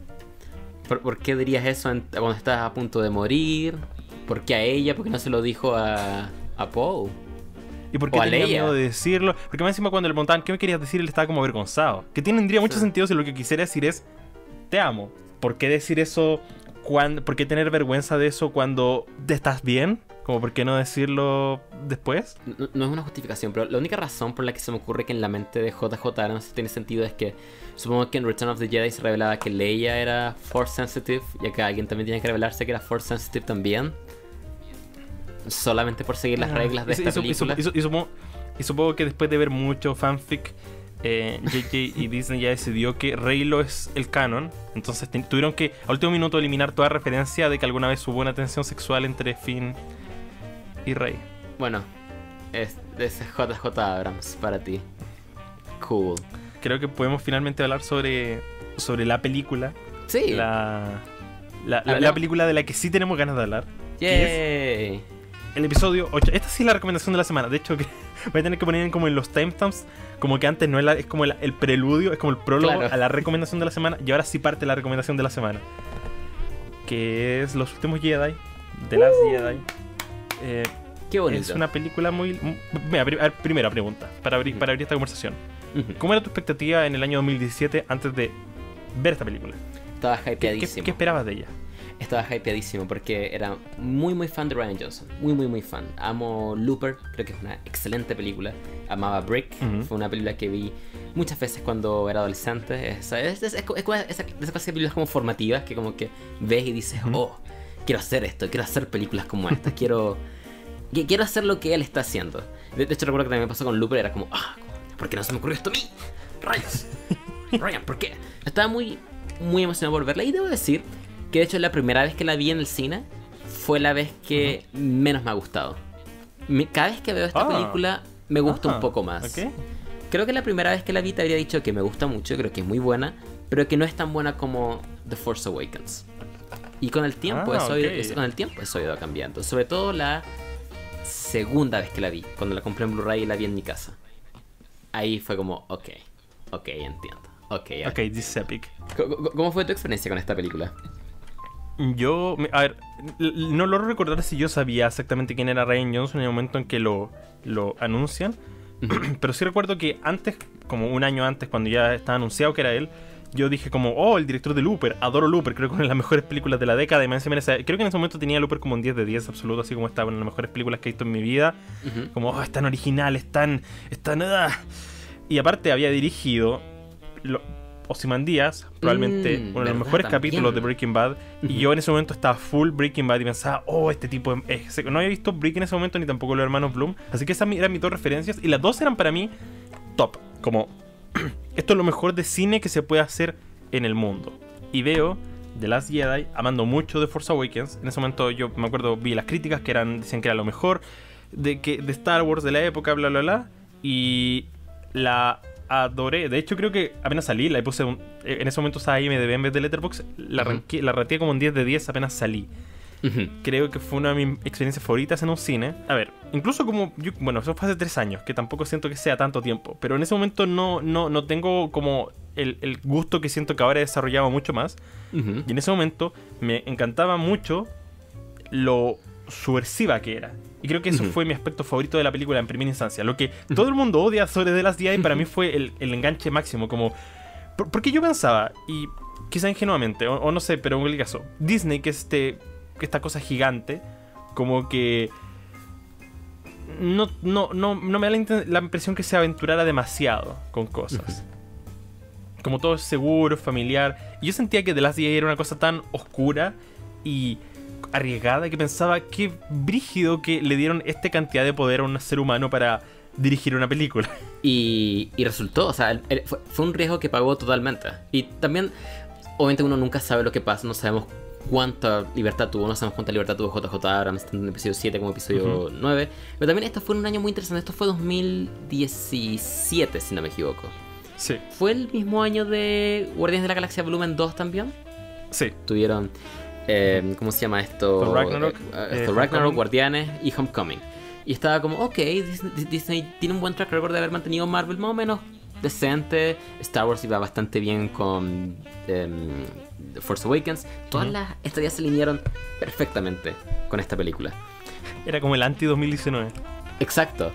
¿Por qué dirías eso cuando estás a punto de morir? ¿Por qué a ella? ¿Por qué no se lo dijo a Poe? ¿Y por qué tenía miedo de decirlo? Porque más encima cuando le preguntaban ¿qué me querías decir? Él estaba como avergonzado. Que tendría mucho sentido si lo que quisiera decir es te amo. ¿Por qué decir eso? ¿Por qué tener vergüenza de eso cuando te estás bien? Como ¿por qué no decirlo después? No es una justificación, pero la única razón por la que se me ocurre que en la mente de JJ no sé si tiene sentido es que supongo que en Return of the Jedi se revelaba que Leia era Force Sensitive y acá alguien también tiene que revelarse que era Force Sensitive también. Solamente por seguir las reglas de esta película. Y supongo que después de ver mucho fanfic, JJ y Disney ya decidió que Reylo es el canon. Entonces tuvieron que a último minuto eliminar toda referencia de que alguna vez hubo una tensión sexual entre Finn y Rey. Bueno, ese es JJ Abrams para ti. Cool. Creo que podemos finalmente hablar sobre la película. Sí. La película de la que sí tenemos ganas de hablar. ¡Yay! El episodio 8. Esta sí es la recomendación de la semana. De hecho, voy a tener que poner como en los timestamps. Como que antes no es como el preludio, es como el prólogo a la recomendación de la semana. Y ahora sí parte la recomendación de la semana. Que es Los Últimos Jedi. The Last Jedi. Qué bonito. Es una película muy... Mira, primera pregunta. Para abrir esta conversación. ¿Cómo era tu expectativa en el año 2017 antes de ver esta película? Estaba hypeadísimo. ¿Qué esperabas de ella? Estaba hypeadísimo porque era muy fan de Rian Johnson. Muy fan. Amo Looper, creo que es una excelente película. Amaba Brick, fue una película que vi muchas veces cuando era adolescente. Es esa clase de películas como formativas que como que ves y dices, oh, quiero hacer esto, quiero hacer películas como esta, quiero hacer lo que él está haciendo. De hecho recuerdo que también me pasó con Looper, era como, ¿por qué no se me ocurrió esto a mí? ¡Rayos! Ryan, ¿por qué? Estaba muy emocionado por verla y debo decir que de hecho la primera vez que la vi en el cine fue la vez que menos me ha gustado. Cada vez que veo esta película me gusta un poco más. Okay. Creo que la primera vez que la vi te habría dicho que me gusta mucho, creo que es muy buena, pero que no es tan buena como The Force Awakens. Y con el tiempo eso ha ido cambiando. Sobre todo la segunda vez que la vi, cuando la compré en Blu-ray y la vi en mi casa. Ahí fue como, ok, entiendo. Ok, this is epic. ¿Cómo fue tu experiencia con esta película? Yo, a ver, no logro recordar si yo sabía exactamente quién era Rian Johnson en el momento en que lo anuncian. Pero sí recuerdo que antes, como un año antes, cuando ya estaba anunciado que era él, yo dije como, el director de Looper, adoro Looper, creo que es una de las mejores películas de la década. Y creo que en ese momento tenía Looper como un 10 de 10 absoluto, así como estaba en las mejores películas que he visto en mi vida. Como, es tan original, es tan... Y aparte había dirigido Ozymandias, probablemente uno de los mejores capítulos de Breaking Bad. Y yo en ese momento estaba full Breaking Bad y pensaba, este tipo no había visto Breaking en ese momento ni tampoco los hermanos Bloom. Así que esas eran mis dos referencias. Y las dos eran para mí top. Como, esto es lo mejor de cine que se puede hacer en el mundo. Y veo The Last Jedi, amando mucho The Force Awakens. En ese momento yo me acuerdo, vi las críticas que decían que era lo mejor de Star Wars de la época, bla bla bla. Y la adoré. De hecho creo que apenas salí, la puse en ese momento usaba IMDb en vez de Letterboxd. La rateé como un 10 de 10 apenas salí. Creo que fue una de mis experiencias favoritas en un cine. A ver, incluso como bueno, eso fue hace 3 años, que tampoco siento que sea tanto tiempo, pero en ese momento no tengo como el gusto que siento que ahora he desarrollado mucho más. Y en ese momento me encantaba mucho lo subversiva que era. Y creo que eso fue mi aspecto favorito de la película en primera instancia. Lo que todo el mundo odia sobre The Last Jedi para mí fue el enganche máximo. Como, porque yo pensaba, y quizá ingenuamente, o no sé, pero en el caso, Disney, que es esta cosa gigante, como que no me da la impresión que se aventurara demasiado con cosas. Como todo es seguro, familiar. Y yo sentía que The Last Jedi era una cosa tan oscura y arriesgada, que pensaba qué brígido que le dieron esta cantidad de poder a un ser humano para dirigir una película. Y resultó, o sea, fue un riesgo que pagó totalmente. Y también, obviamente uno nunca sabe lo que pasa, no sabemos cuánta libertad tuvo, no sabemos cuánta libertad tuvo JJ Abrams, tanto en episodio 7 como episodio 9. Pero también esto fue un año muy interesante, esto fue 2017, si no me equivoco. Sí. ¿Fue el mismo año de Guardianes de la Galaxia Volumen 2 también? Sí. Tuvieron, ¿cómo se llama esto? Thor Ragnarok, Thor Ragnarok, Guardianes y Homecoming. Y estaba como, ok, Disney tiene un buen track record de haber mantenido Marvel más o menos decente. Star Wars iba bastante bien con The Force Awakens. Todas las estrellas se alinearon perfectamente con esta película. Era como el anti-2019. Exacto.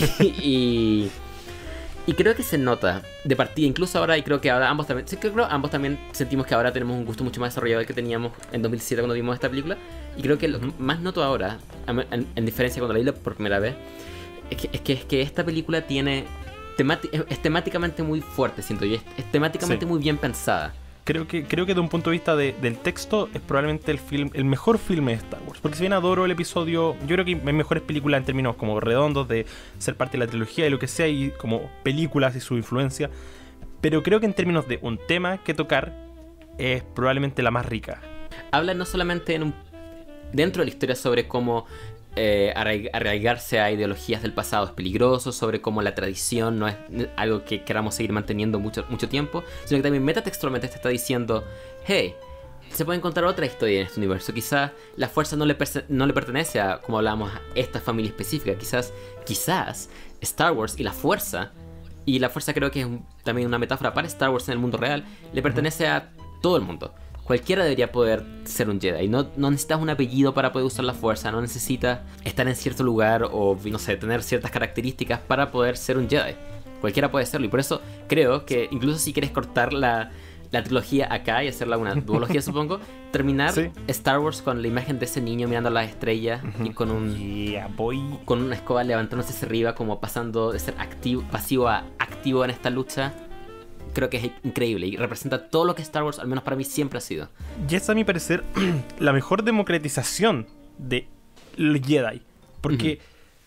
Y creo que se nota de partida, incluso ahora, y creo que ahora ambos también, ambos también sentimos que ahora tenemos un gusto mucho más desarrollado del que teníamos en 2007 cuando vimos esta película. Y creo que lo que más noto ahora, en diferencia cuando la vi por primera vez, es que esta película tiene es temáticamente muy fuerte, siento yo, es temáticamente muy bien pensada. Creo que de un punto de vista del texto es probablemente el mejor filme de Star Wars. Porque si bien adoro el episodio, yo creo que hay mejores películas en términos como redondos de ser parte de la trilogía y lo que sea, y como películas y su influencia. Pero creo que en términos de un tema que tocar es probablemente la más rica. Habla no solamente dentro de la historia sobre cómo arraigarse a ideologías del pasado es peligroso, sobre cómo la tradición no es algo que queramos seguir manteniendo mucho tiempo, sino que también metatextualmente te está diciendo, hey, se puede encontrar otra historia en este universo. Quizás la fuerza no le pertenece a, como hablábamos, a esta familia específica. Quizás Star Wars y la fuerza creo que es también una metáfora para Star Wars en el mundo real, le pertenece a todo el mundo. Cualquiera debería poder ser un Jedi. No necesitas un apellido para poder usar la fuerza. No necesitas estar en cierto lugar o, no sé, tener ciertas características para poder ser un Jedi. Cualquiera puede serlo. Y por eso creo que incluso si quieres cortar la trilogía acá y hacerla una duología, supongo, terminar Star Wars con la imagen de ese niño mirando las estrellas y con con una escoba levantándose hacia arriba, como pasando de ser pasivo a activo en esta lucha. Creo que es increíble y representa todo lo que Star Wars, al menos para mí, siempre ha sido. Y es, a mi parecer, la mejor democratización de los Jedi. Porque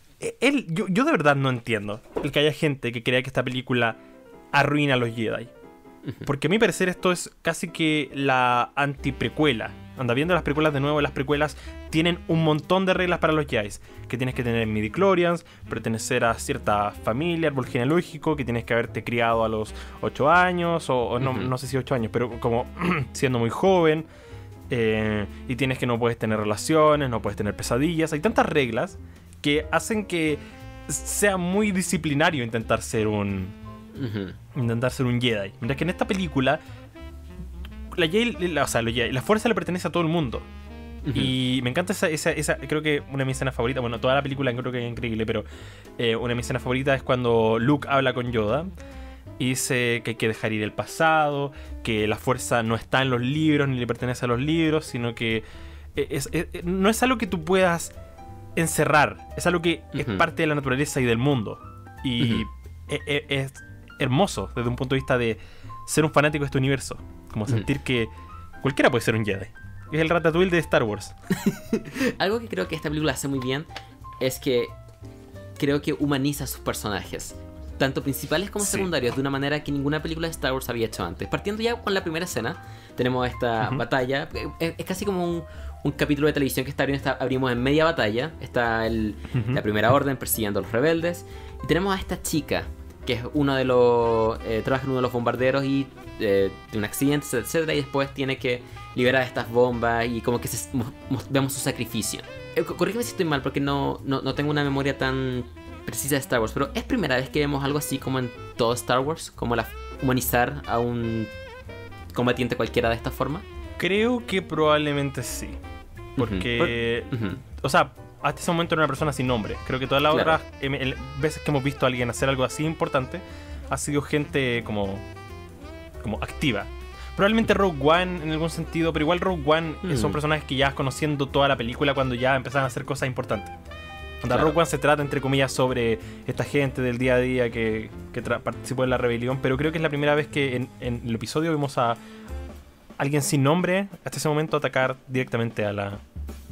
yo de verdad no entiendo el que haya gente que crea que esta película arruina a los Jedi. Porque a mi parecer esto es casi que la antiprecuela. Anda viendo las precuelas de nuevo, las precuelas tienen un montón de reglas para los Jedi. Que tienes que tener midichlorians, pertenecer a cierta familia, árbol genealógico, que tienes que haberte criado a los 8 años, o no sé si 8 años, pero como siendo muy joven. Y tienes que no puedes tener relaciones, no puedes tener pesadillas. Hay tantas reglas que hacen que sea muy disciplinario intentar ser un Jedi. Mientras que en esta película la fuerza le pertenece a todo el mundo. Y me encanta esa creo que una de mis escenas favoritas, bueno, toda la película creo que es increíble, pero una de mis escenas favoritas es cuando Luke habla con Yoda y dice que hay que dejar ir el pasado, que la fuerza no está en los libros ni le pertenece a los libros, sino que no es algo que tú puedas encerrar, es algo que es parte de la naturaleza y del mundo. Y es hermoso desde un punto de vista de ser un fanático de este universo, como sentir que cualquiera puede ser un Jedi. Es el Ratatouille de Star Wars. Algo que creo que esta película hace muy bien es que creo que humaniza a sus personajes, tanto principales como secundarios, de una manera que ninguna película de Star Wars había hecho antes. Partiendo ya con la primera escena, tenemos esta batalla. Es casi como un capítulo de televisión que abrimos en media batalla. Está la Primera Orden persiguiendo a los rebeldes. Y tenemos a esta chica, que es uno de los trabaja en uno de los bombarderos y de un accidente, etcétera, y después tiene que liberar estas bombas y como que vemos su sacrificio. Corrígeme si estoy mal, porque no tengo una memoria tan precisa de Star Wars, pero es primera vez que vemos algo así como en todo Star Wars, como humanizar a un combatiente cualquiera de esta forma. Creo que probablemente sí, porque o sea, hasta ese momento era una persona sin nombre. Creo que todas las otras veces que hemos visto a alguien hacer algo así importante ha sido gente como activa. Probablemente Rogue One en algún sentido, pero igual Rogue One son personajes que ya vas conociendo toda la película cuando ya empezaron a hacer cosas importantes. Rogue One se trata, entre comillas, sobre esta gente del día a día que participó en la rebelión, pero creo que es la primera vez que en el episodio vemos a alguien sin nombre hasta ese momento atacar directamente a la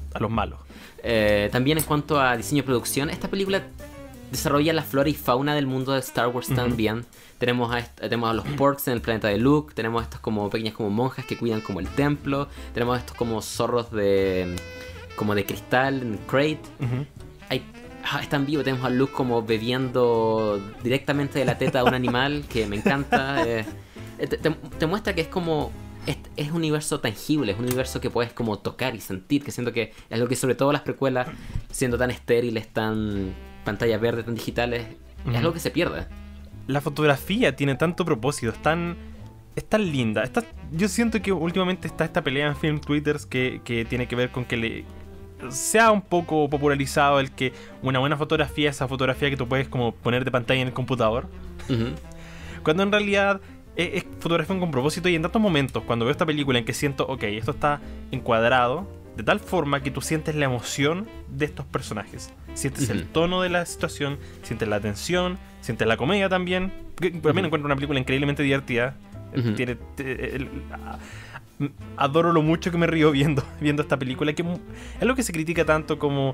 malos. También en cuanto a diseño y producción, esta película desarrolla la flora y fauna del mundo de Star Wars también. Tenemos a los porks en el planeta de Luke, tenemos estas como pequeñas como monjas que cuidan como el templo, tenemos estos como zorros de cristal en Crate. Están vivos, tenemos a Luke como bebiendo directamente de la teta de un animal, que me encanta. Te muestra que es como... Es un universo tangible, es un universo que puedes como tocar y sentir, que siento que es lo que sobre todo las precuelas, siendo tan estériles, tan pantallas verdes, tan digitales, es algo que se pierde. La fotografía tiene tanto propósito, es tan linda. Yo siento que últimamente está esta pelea en film twitters que tiene que ver con que se ha un poco popularizado el que una buena fotografía es esa fotografía que tú puedes como poner de pantalla en el computador. Cuando en realidad es fotografía con propósito, y en tantos momentos cuando veo esta película en que siento, ok, esto está encuadrado de tal forma que tú sientes la emoción de estos personajes, sientes el tono de la situación, sientes la tensión, sientes la comedia también. También encuentro una película increíblemente divertida. Adoro lo mucho que me río viendo esta película, que es lo que se critica tanto como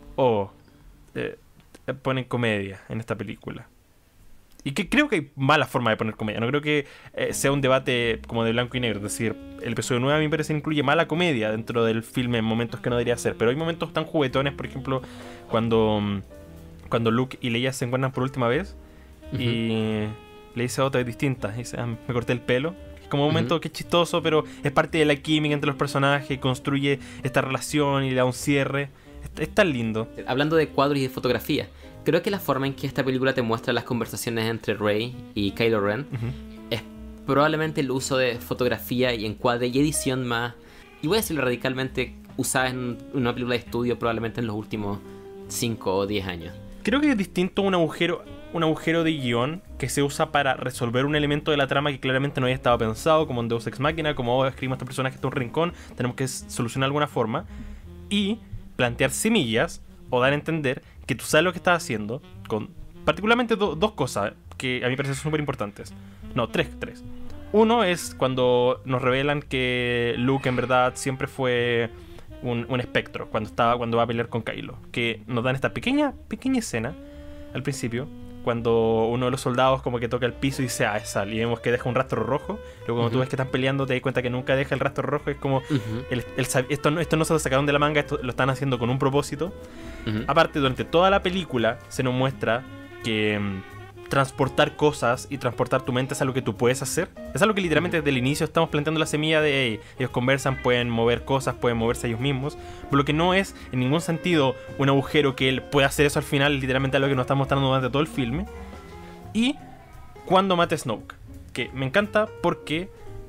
ponen comedia en esta película. Y que creo que hay mala forma de poner comedia. No creo que sea un debate como de blanco y negro. Es decir, el episodio 9 a mí me parece incluye mala comedia dentro del filme en momentos que no debería ser. Pero hay momentos tan juguetones, por ejemplo, cuando Luke y Leia se encuentran por última vez y le dice otra vez distinta. Dice, me corté el pelo. Es como un momento que es chistoso, pero es parte de la química entre los personajes. Construye esta relación y le da un cierre. Es tan lindo. Hablando de cuadros y de fotografía, creo que la forma en que esta película te muestra las conversaciones entre Rey y Kylo Ren es probablemente el uso de fotografía y encuadre y edición más, y voy a decirlo radicalmente, usada en una película de estudio probablemente en los últimos 5 o 10 años. Creo que es distinto un agujero de guión que se usa para resolver un elemento de la trama que claramente no había estado pensado, como en Deus Ex Machina, como escribimos a este personaje en un rincón, tenemos que solucionar de alguna forma, y plantear semillas o dar a entender que tú sabes lo que estás haciendo, con particularmente dos cosas que a mí me parecen súper importantes. No, tres. Uno es cuando nos revelan que Luke en verdad siempre fue un espectro cuando va a pelear con Kylo. Que nos dan esta pequeña escena al principio, cuando uno de los soldados como que toca el piso y dice, es Sal, y vemos que deja un rastro rojo. Luego cuando tú ves que están peleando te das cuenta que nunca deja el rastro rojo. Es como, esto no se lo sacaron de la manga, esto lo están haciendo con un propósito. Aparte, durante toda la película se nos muestra que transportar cosas y transportar tu mente es algo que tú puedes hacer. Es algo que literalmente desde el inicio estamos planteando la semilla de ellos conversan, pueden mover cosas, pueden moverse ellos mismos, por lo que no es en ningún sentido un agujero que él pueda hacer eso al final, literalmente algo que nos está mostrando durante todo el filme. Y cuando mata a Snoke, que me encanta porque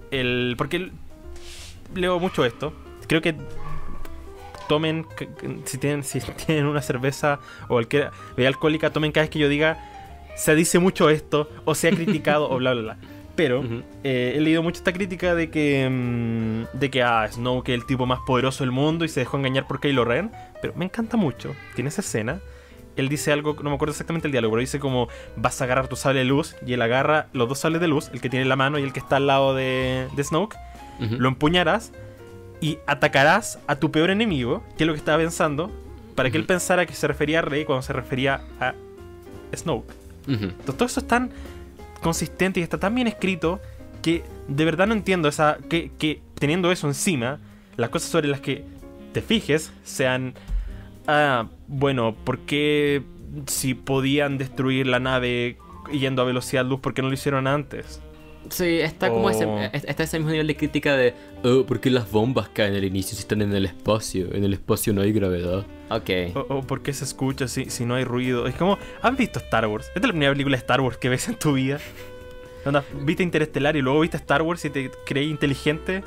leo mucho esto. Creo que tomen, si tienen una cerveza o cualquier bebida alcohólica, tomen cada vez que yo diga se dice mucho esto, o se ha criticado, o bla bla bla. Pero he leído mucho esta crítica de que Snoke es el tipo más poderoso del mundo y se dejó engañar por Kylo Ren. Pero me encanta mucho que en esa escena él dice algo, no me acuerdo exactamente el diálogo, pero dice como, vas a agarrar tu sable de luz, y él agarra los dos sables de luz, el que tiene en la mano y el que está al lado de Snoke, lo empuñarás y atacarás a tu peor enemigo, que es lo que estaba pensando, para que él pensara que se refería a Rey cuando se refería a Snoke. Entonces todo eso es tan consistente y está tan bien escrito que de verdad no entiendo que teniendo eso encima, las cosas sobre las que te fijes sean bueno, ¿por qué si podían destruir la nave yendo a velocidad luz, por qué no lo hicieron antes? Sí, está como está ese mismo nivel de crítica de ¿por qué las bombas caen al inicio si están en el espacio? En el espacio no hay gravedad. Ok. O ¿por qué se escucha si no hay ruido? Es como, ¿has visto Star Wars? Esta es la primera película de Star Wars que ves en tu vida. ¿Viste Interestelar y luego viste Star Wars y te creí inteligente?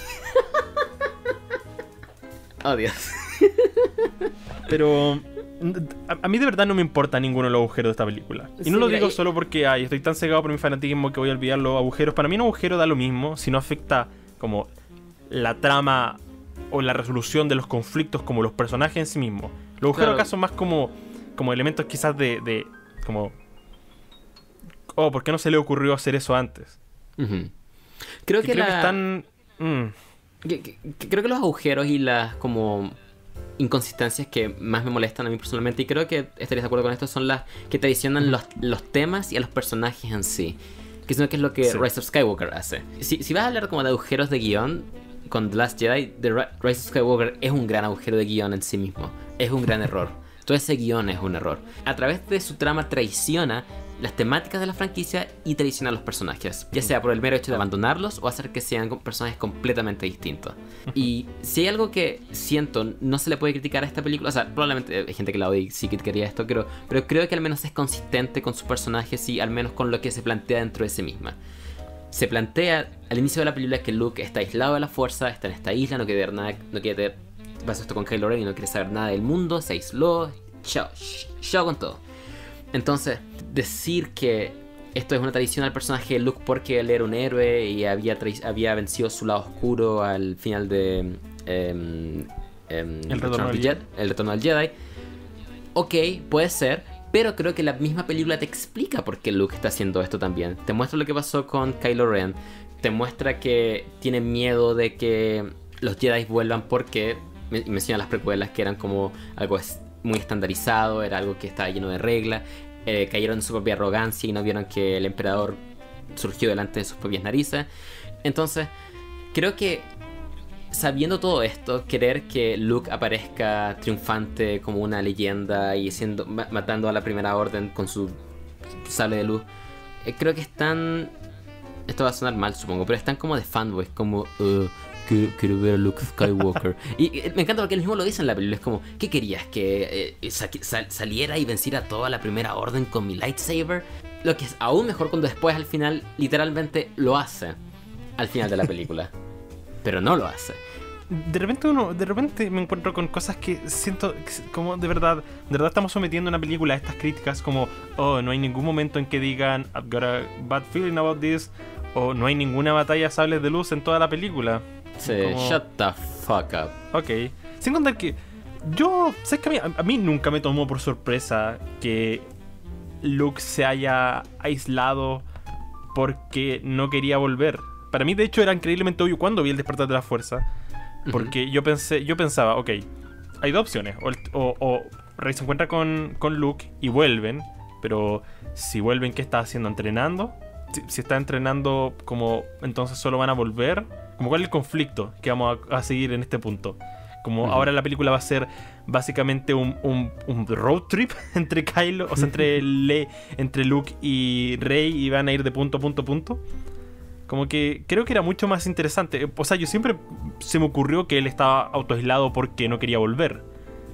Oh, Dios. Pero a mí de verdad no me importa ninguno de los agujeros de esta película. Y no lo digo solo porque estoy tan cegado por mi fanatismo que voy a olvidar los agujeros. Para mí un agujero da lo mismo si no afecta como la trama o la resolución de los conflictos, como los personajes en sí mismos. Los agujeros acá son más como elementos quizás de como, ¿por qué no se le ocurrió hacer eso antes? Creo que están... Creo que los agujeros y las como inconsistencias que más me molestan a mí personalmente, y creo que estarías de acuerdo con esto, son las que traicionan los temas y a los personajes en sí. Que es lo que Rise of Skywalker hace. Si vas a hablar como de agujeros de guión con The Last Jedi, Rise of Skywalker es un gran agujero de guión en sí mismo. Es un gran error. Todo ese guión es un error. A través de su trama traiciona las temáticas de la franquicia y traiciona a los personajes, ya sea por el mero hecho de abandonarlos o hacer que sean personajes completamente distintos. Y si hay algo que siento no se le puede criticar a esta película, o sea, probablemente hay gente que la odia y sí que quería esto, pero creo que al menos es consistente con sus personajes y al menos con lo que se plantea dentro de sí misma. Se plantea al inicio de la película que Luke está aislado de la fuerza, está en esta isla, no quiere ver nada, no quiere tener, pasó esto con Kylo Ren y no quiere saber nada del mundo, se aisló, chao con todo. Entonces, decir que esto es una traición al personaje de Luke porque él era un héroe y había vencido su lado oscuro al final de el Retorno del Jedi. Ok, puede ser, pero creo que la misma película te explica por qué Luke está haciendo esto también. Te muestra lo que pasó con Kylo Ren, te muestra que tiene miedo de que los Jedi vuelvan porque menciona las precuelas que eran como algo muy estandarizado, era algo que estaba lleno de reglas, cayeron en su propia arrogancia y no vieron que el emperador surgió delante de sus propias narices. Entonces, creo que sabiendo todo esto, querer que Luke aparezca triunfante como una leyenda y matando a la Primera Orden con su sable de luz, creo que están... Esto va a sonar mal, supongo, pero están como de fanboys, como... Quiero ver a Luke Skywalker. Y me encanta porque él mismo lo dice en la película. Es como, ¿qué querías? ¿Que saliera y venciera a toda la Primera Orden con mi lightsaber? Lo que es aún mejor cuando después al final literalmente lo hace. Al final de la película. Pero no lo hace. De repente me encuentro con cosas que siento como de verdad estamos sometiendo una película a estas críticas como, oh, no hay ningún momento en que digan I've got a bad feeling about this, o no hay ninguna batalla de sables de luz en toda la película. Sí, como... Shut the fuck up. Ok. Sin contar que sé que a mí nunca me tomó por sorpresa que Luke se haya aislado porque no quería volver. Para mí, de hecho, era increíblemente obvio cuando vi el despertar de la fuerza. Porque yo pensaba, ok, hay dos opciones. O Rey se encuentra con Luke y vuelven. Pero si vuelven, ¿qué está haciendo? ¿Entrenando? Si está entrenando, como entonces solo van a volver. Como cuál es el conflicto que vamos a seguir en este punto. Como ahora la película va a ser básicamente un road trip entre Kylo, o sea, entre Luke y Rey, y van a ir de punto a punto a punto. Como que creo que era mucho más interesante. O sea, yo siempre se me ocurrió que él estaba autoaislado porque no quería volver.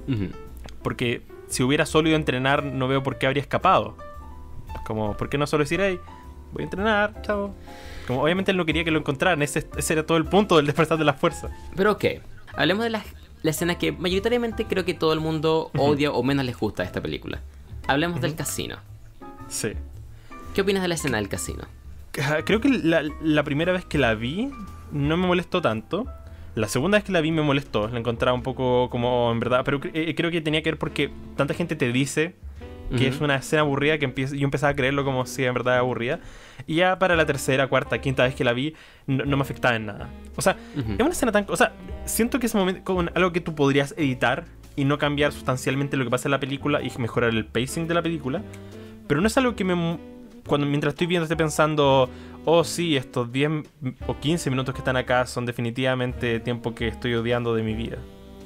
Porque si hubiera solo ido a entrenar, no veo por qué habría escapado. Como, ¿por qué no solo decir, hey, voy a entrenar, chao? Como, obviamente él no quería que lo encontraran. Ese era todo el punto del despertar de la fuerza. Pero ok, hablemos de la escena que mayoritariamente creo que todo el mundo odia o menos les gusta de esta película. Hablemos del casino. Sí. ¿Qué opinas de la escena del casino? Creo que la primera vez que la vi no me molestó tanto. La segunda vez que la vi me molestó. La encontraba un poco como, en verdad, pero creo que tenía que ver porque tanta gente te dice que es una escena aburrida que yo empezaba a creerlo como si en verdad aburrida. Y ya para la tercera, cuarta, quinta vez que la vi no me afectaba en nada. O sea, es una escena tan... O sea, siento que es como algo que tú podrías editar y no cambiar sustancialmente lo que pasa en la película y mejorar el pacing de la película. Pero no es algo que mientras estoy viendo estoy pensando, oh sí, estos 10 o 15 minutos que están acá son definitivamente tiempo que estoy odiando de mi vida.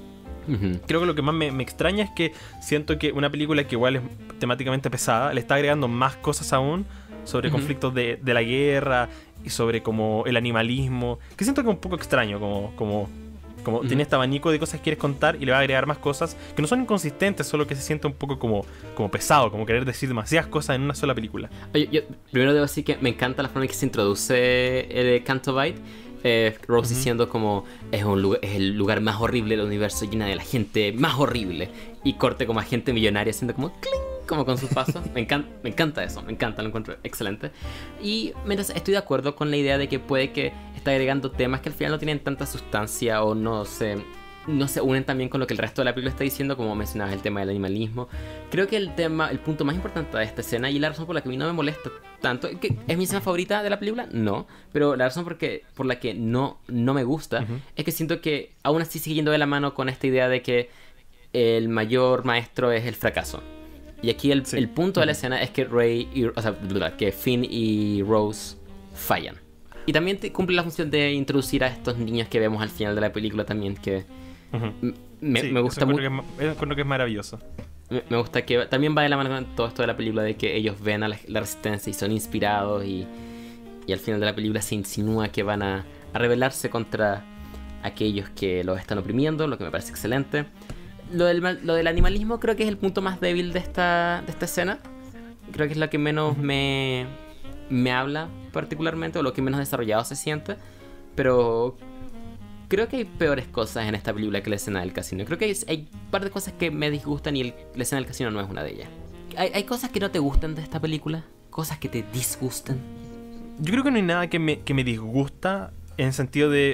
Creo que lo que más me extraña es que siento que una película que igual es temáticamente pesada le está agregando más cosas aún sobre conflictos de la guerra y sobre como el animalismo, que siento que es un poco extraño como tiene este abanico de cosas que quieres contar y le va a agregar más cosas que no son inconsistentes, solo que se siente un poco como pesado, como querer decir demasiadas cosas en una sola película. Oye, yo primero debo decir que me encanta la forma en que se introduce el Canto Bight. Rose diciendo como es el lugar más horrible del universo, llena de la gente más horrible, y corte como a gente millonaria haciendo como cling, como con sus pasos. me encanta eso, me encanta, lo encuentro excelente. Y mientras estoy de acuerdo con la idea de que puede que está agregando temas que al final no tienen tanta sustancia o no se unen también con lo que el resto de la película está diciendo, como mencionabas el tema del animalismo. Creo que el punto más importante de esta escena, y la razón por la que a mí no me molesta tanto, que es mi escena favorita de la película, no, pero la razón por la que no me gusta es que siento que aún así sigue yendo de la mano con esta idea de que el mayor maestro es el fracaso. Y aquí el punto de la escena es que que Finn y Rose fallan. Y también cumple la función de introducir a estos niños que vemos al final de la película también, que me gusta mucho. Creo que es maravilloso. Me gusta que también va de la mano con todo esto de la película, de que ellos ven a la resistencia y son inspirados, y al final de la película se insinúa que van a rebelarse contra aquellos que los están oprimiendo, lo que me parece excelente. Lo del animalismo creo que es el punto más débil de esta escena. Creo que es lo que menos me habla particularmente, o lo que menos desarrollado se siente. Pero creo que hay peores cosas en esta película que la escena del casino. Creo que hay un par de cosas que me disgustan y la escena del casino no es una de ellas. ¿Hay cosas que no te gustan de esta película? ¿Cosas que te disgustan? Yo creo que no hay nada que me disgusta en el sentido de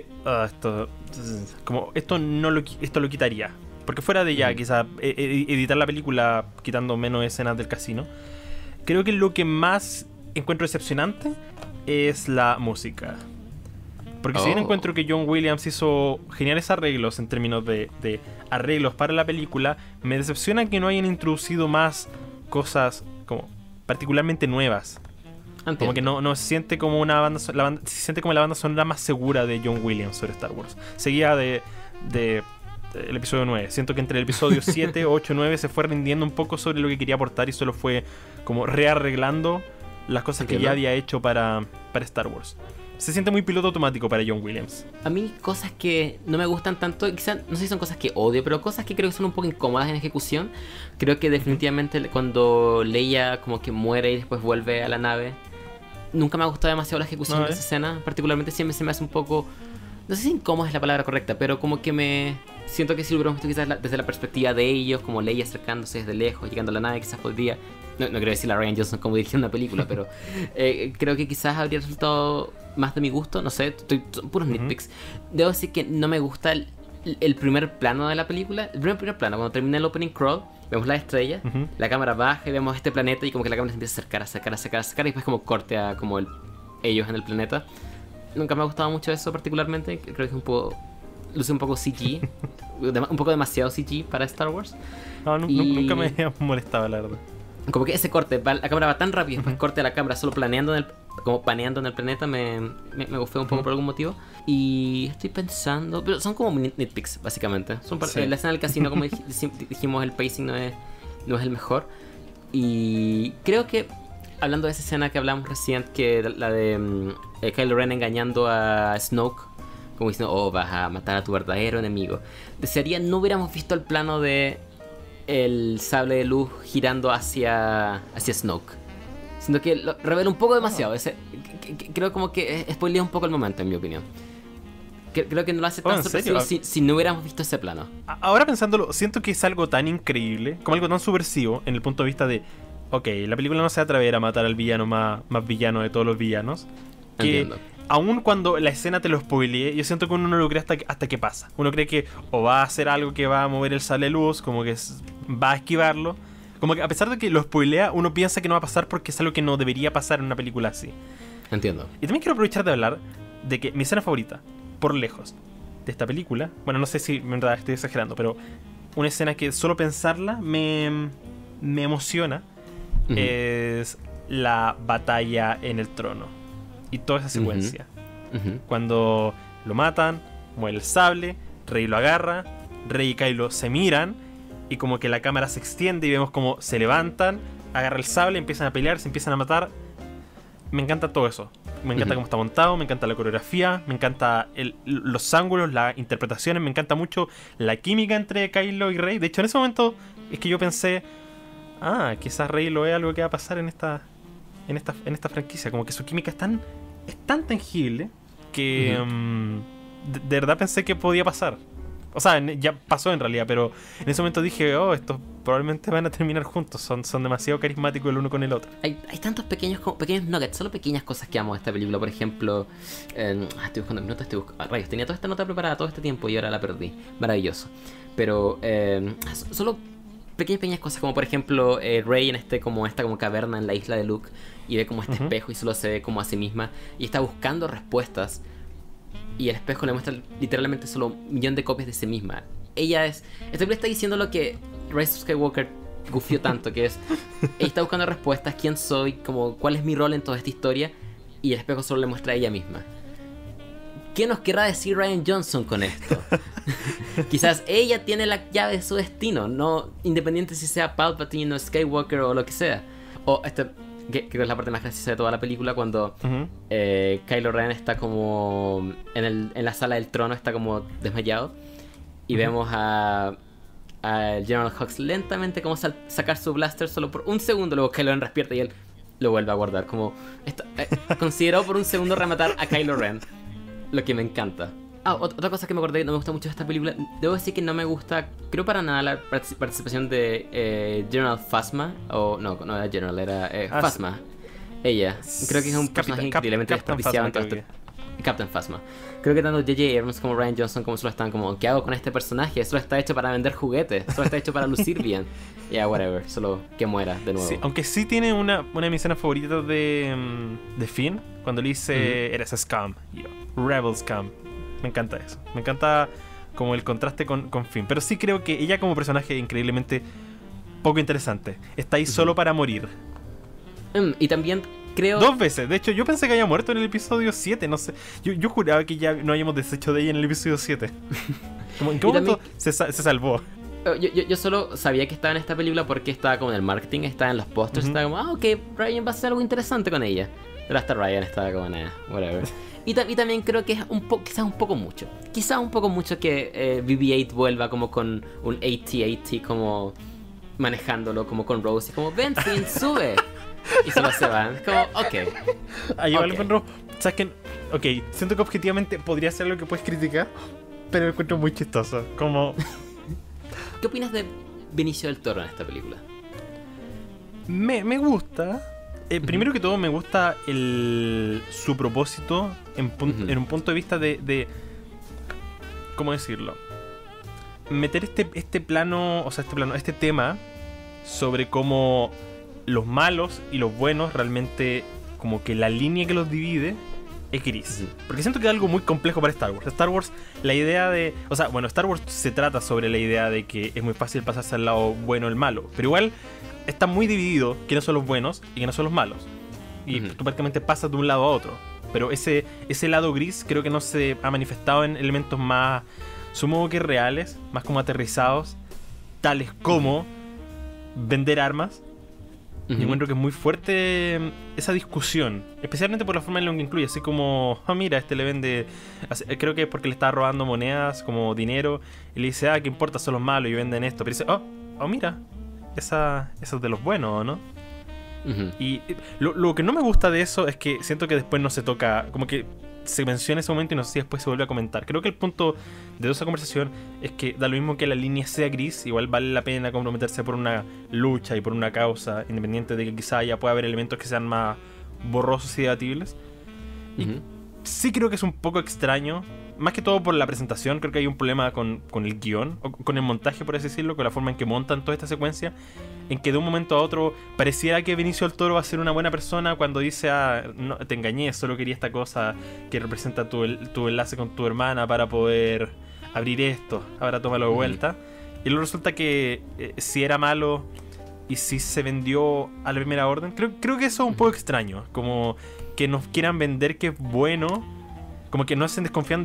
esto lo quitaría. Porque fuera de ya, quizás editar la película quitando menos escenas del casino, creo que lo que más encuentro decepcionante es la música. Porque si bien encuentro que John Williams hizo geniales arreglos en términos de arreglos para la película, me decepciona que no hayan introducido más cosas como particularmente nuevas. Entiendo. Como que no se siente como una banda, se siente como la banda sonora más segura de John Williams sobre Star Wars. Seguía de el episodio 9. Siento que entre el episodio 7, 8, 9 se fue rindiendo un poco sobre lo que quería aportar y solo fue como rearreglando las cosas que ya había hecho para Star Wars. Se siente muy piloto automático para John Williams. A mí cosas que no me gustan tanto, quizás no sé si son cosas que odio, pero cosas que creo que son un poco incómodas en ejecución. Creo que definitivamente cuando Leia como que muere y después vuelve a la nave, nunca me ha gustado demasiado la ejecución de esa escena. Particularmente siempre se me hace un poco, no sé si incómoda es la palabra correcta, pero como que me siento que si lo hubiéramos visto quizás desde la perspectiva de ellos, como Leia acercándose desde lejos, llegando a la nave, quizás podría, no quiero decirle a Rian Johnson como dirigir una película, pero creo que quizás habría resultado más de mi gusto. No sé, son puros nitpicks. Debo decir que no me gusta el primer plano de la película. El primer plano, cuando termina el opening crawl, vemos las estrellas, la cámara baja y vemos este planeta, y como que la cámara se empieza a acercar, y después como corte a como ellos en el planeta. Nunca me ha gustado mucho eso particularmente. Creo que es un poco, luce un poco CG, un poco demasiado CG para Star Wars. Nunca me molestaba, la verdad. Como que ese corte, la cámara va tan rápido, y después corte a la cámara solo planeando como paneando en el planeta, me gustó un poco por algún motivo. Y estoy pensando, pero son como nitpicks básicamente. La escena del casino, como dijimos, el pacing no es el mejor. Y creo que, hablando de esa escena que hablamos recién, que la de Kylo Ren engañando a Snoke, como diciendo, vas a matar a tu verdadero enemigo, desearía no hubiéramos visto el plano de el sable de luz girando hacia Snoke. Siento que lo revela un poco demasiado. Creo como que spoilea un poco el momento, en mi opinión. Creo que no lo hace tan sorpresivo si no hubiéramos visto ese plano. Ahora pensándolo, siento que es algo tan increíble, como algo tan subversivo, en el punto de vista de, la película no se va a atrever a matar al villano más villano de todos los villanos. Que entiendo. Aun cuando la escena te lo spoilee, yo siento que uno no lo cree hasta que pasa. Uno cree que o va a hacer algo que va a mover el sable de luz, como que va a esquivarlo. Como que a pesar de que lo spoilea, uno piensa que no va a pasar porque es algo que no debería pasar en una película así. Entiendo. Y también quiero aprovechar de hablar de que mi escena favorita, por lejos, de esta película, bueno, no sé si en verdad estoy exagerando, pero una escena que solo pensarla me emociona, es la batalla en el trono. Y toda esa secuencia. Cuando lo matan, muere el sable, Rey lo agarra, Rey y Kylo se miran, y como que la cámara se extiende y vemos como se levantan, agarra el sable, empiezan a pelear, se empiezan a matar. Me encanta todo eso. Me encanta cómo está montado, me encanta la coreografía, me encanta los ángulos, las interpretaciones, me encanta mucho la química entre Kylo y Rey. De hecho, en ese momento es que yo pensé, quizás Rey lo ve algo que va a pasar en esta franquicia. Como que su química es tan tangible que de verdad pensé que podía pasar. O sea, ya pasó en realidad, pero en ese momento dije, estos probablemente van a terminar juntos. Son demasiado carismáticos el uno con el otro. Hay tantos pequeños nuggets, solo pequeñas cosas que amo de esta película. Por ejemplo, estoy buscando mis notas, rayos, tenía toda esta nota preparada todo este tiempo y ahora la perdí. Maravilloso. Pero solo pequeñas cosas, como por ejemplo Rey en esta como caverna en la isla de Luke, y ve como este espejo y solo se ve como a sí misma y está buscando respuestas, y el espejo le muestra literalmente solo 1 millón de copias de sí misma. ella es... Esta película está diciendo lo que Rise of Skywalker gufió tanto, que es... Ella está buscando respuestas, quién soy, como cuál es mi rol en toda esta historia, y el espejo solo le muestra a ella misma. ¿Qué nos querrá decir Rian Johnson con esto? Quizás ella tiene la llave de su destino, no independiente si sea Palpatine o Skywalker o lo que sea. O que es la parte más graciosa de toda la película, cuando Kylo Ren está como en la sala del trono, está como desmayado, y vemos a General Hux lentamente como sacar su blaster solo por un segundo, luego Kylo Ren despierta y él lo vuelve a guardar, como consideró por un segundo rematar a Kylo Ren, lo que me encanta. Otra cosa que me acordé que no me gusta mucho de esta película, debo decir que no me gusta, creo para nada, la participación de General Phasma, o no era General, era Phasma. Ella, creo que es un personaje increíblemente desperdiciado en todo esto. Captain Phasma. Creo que tanto J.J. Abrams como Rian Johnson como solo están como, ¿qué hago con este personaje? Solo está hecho para vender juguetes, solo está hecho para lucir bien. Whatever, solo que muera de nuevo. Sí, aunque sí tiene una de mis escenas favoritas de Finn, cuando le dice, eres scum, Rebel scum. Me encanta eso. Me encanta como el contraste con Finn. Pero sí creo que ella como personaje es increíblemente poco interesante. Está ahí solo para morir. Y también creo... 2 veces. De hecho, yo pensé que había muerto en el episodio 7. No sé. Yo juraba que ya no habíamos deshecho de ella en el episodio 7. Como, ¿en qué momento también se salvó? Yo solo sabía que estaba en esta película porque estaba como en el marketing, estaba en los posters, estaba como, ok, Ryan va a hacer algo interesante con ella. Pero hasta Ryan estaba como, whatever. Y también creo que es quizás un poco mucho. Quizás un poco mucho que BB-8 vuelva como con un AT-AT como manejándolo, como con Rose, y como, ven, Finn, sube. Y solo se van. Es como, ok. Ahí va el encuentro. ¿Sabes qué? Ok, siento que objetivamente podría ser algo que puedes criticar, pero lo encuentro muy chistoso. Como... ¿Qué opinas de Benicio del Toro en esta película? Me gusta. Primero que todo me gusta su propósito en un punto de vista de ¿cómo decirlo? Meter este plano, o sea, este tema sobre cómo los malos y los buenos realmente, como que la línea que los divide es gris. Porque siento que es algo muy complejo para Star Wars. Star Wars, la idea de... O sea, bueno, Star Wars se trata sobre la idea de que es muy fácil pasarse al lado bueno o el malo. Pero igual está muy dividido quiénes son los buenos y quiénes son los malos. Y tú prácticamente pasas de un lado a otro. Pero ese lado gris creo que no se ha manifestado en elementos más, supongo que reales, más como aterrizados, tales como vender armas. Y encuentro que es muy fuerte esa discusión, especialmente por la forma en la que incluye, así como, mira, le vende, creo que es porque le está robando monedas como dinero, y le dice, ¿qué importa? Son los malos y venden esto. Pero dice, mira, eso es de los buenos, ¿no? Y lo que no me gusta de eso es que siento que después no se toca, como que se menciona ese momento y no sé si después se vuelve a comentar. Creo que el punto de toda esa conversación es que da lo mismo que la línea sea gris, igual vale la pena comprometerse por una lucha y por una causa, independiente de que quizá ya pueda haber elementos que sean más borrosos y debatibles. Y sí creo que es un poco extraño, más que todo por la presentación. Creo que hay un problema con el guión, o con el montaje, por así decirlo, con la forma en que montan toda esta secuencia, en que de un momento a otro pareciera que Benicio del Toro va a ser una buena persona cuando dice, no, te engañé, solo quería esta cosa que representa tu enlace con tu hermana para poder abrir esto, ahora tómalo de vuelta. Y luego resulta que si era malo y si se vendió a la primera orden, creo que eso es un poco extraño, como que nos quieran vender que es bueno, como que nos hacen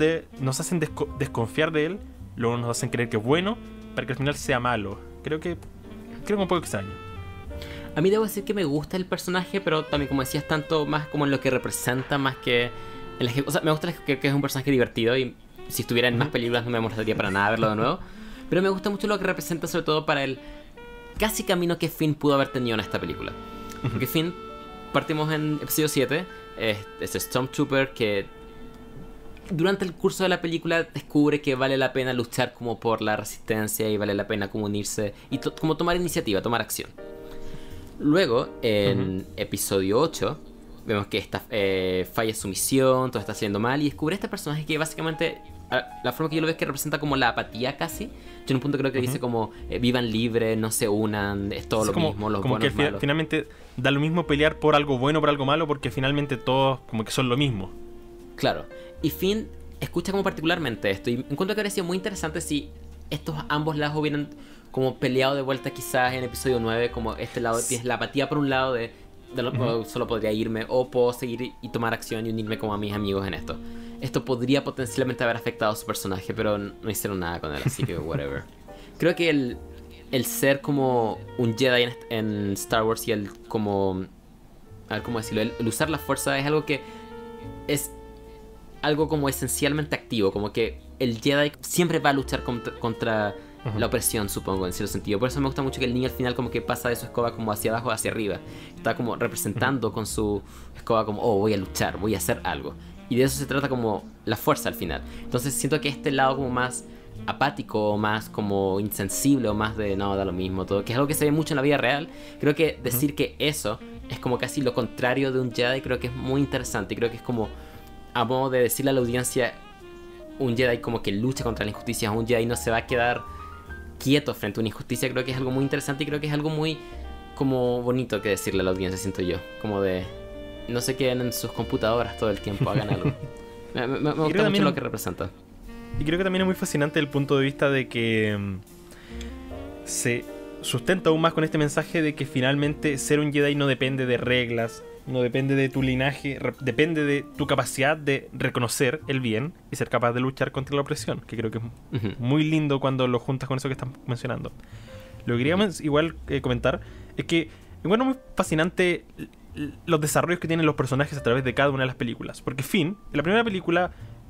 desconfiar de él, luego nos hacen creer que es bueno para que al final sea malo. Creo que es un poco extraño. A mí debo decir que me gusta el personaje, pero también, como decías, tanto más como en lo que representa, más que en la... O sea, me gusta que es un personaje divertido, y si estuviera en más películas no me molestaría para nada verlo de nuevo. Pero me gusta mucho lo que representa, sobre todo para el casi camino que Finn pudo haber tenido en esta película. Porque Finn, partimos en episodio 7, es Stormtrooper que durante el curso de la película descubre que vale la pena luchar como por la resistencia, y vale la pena como unirse y como tomar iniciativa, tomar acción. Luego, en episodio 8, vemos que falla su misión, todo está saliendo mal, y descubre este personaje que básicamente, la forma que yo lo veo es que representa como la apatía casi. Yo en un punto creo que dice como, vivan libres, no se unan, es todo lo mismo, los como buenos, que malos. Finalmente da lo mismo pelear por algo bueno o por algo malo, porque finalmente todos como que son lo mismo. Claro. Y Finn escucha como particularmente esto, y encuentro que habría sido muy interesante si estos ambos lados hubieran como peleado de vuelta quizás en episodio 9, como este lado tienes la apatía por un lado de solo podría irme, o puedo seguir y tomar acción y unirme como a mis amigos en esto. Esto podría potencialmente haber afectado a su personaje, pero no hicieron nada con él, así que whatever. Creo que el ser como un Jedi en Star Wars y el como... A ver cómo decirlo, el usar la fuerza es algo que es algo como esencialmente activo, como que el Jedi siempre va a luchar contra la opresión, supongo, en cierto sentido. Por eso me gusta mucho que el niño al final como que pasa de su escoba como hacia abajo hacia arriba. Está como representando con su escoba como, oh, voy a luchar, voy a hacer algo. Y de eso se trata como la fuerza al final. Entonces siento que este lado como más apático o más como insensible o más de no, da lo mismo, todo, que es algo que se ve mucho en la vida real. Creo que decir que eso es como casi lo contrario de un Jedi, creo que es muy interesante. Creo que es como a modo de decirle a la audiencia, un Jedi como que lucha contra la injusticia, un Jedi no se va a quedar quieto frente a una injusticia. Creo que es algo muy interesante y creo que es algo muy como bonito que decirle a la audiencia, siento yo, como de no se queden en sus computadoras todo el tiempo, hagan algo. Me gusta mucho lo que representa. Y creo que también es muy fascinante el punto de vista de que se sustenta aún más con este mensaje de que finalmente ser un Jedi no depende de reglas, no depende de tu linaje, depende de tu capacidad de reconocer el bien y ser capaz de luchar contra la opresión, que creo que es muy lindo cuando lo juntas con eso que estás mencionando. Lo que quería igual comentar es que encuentro muy fascinante los desarrollos que tienen los personajes a través de cada una de las películas, porque Finn, en la primera película,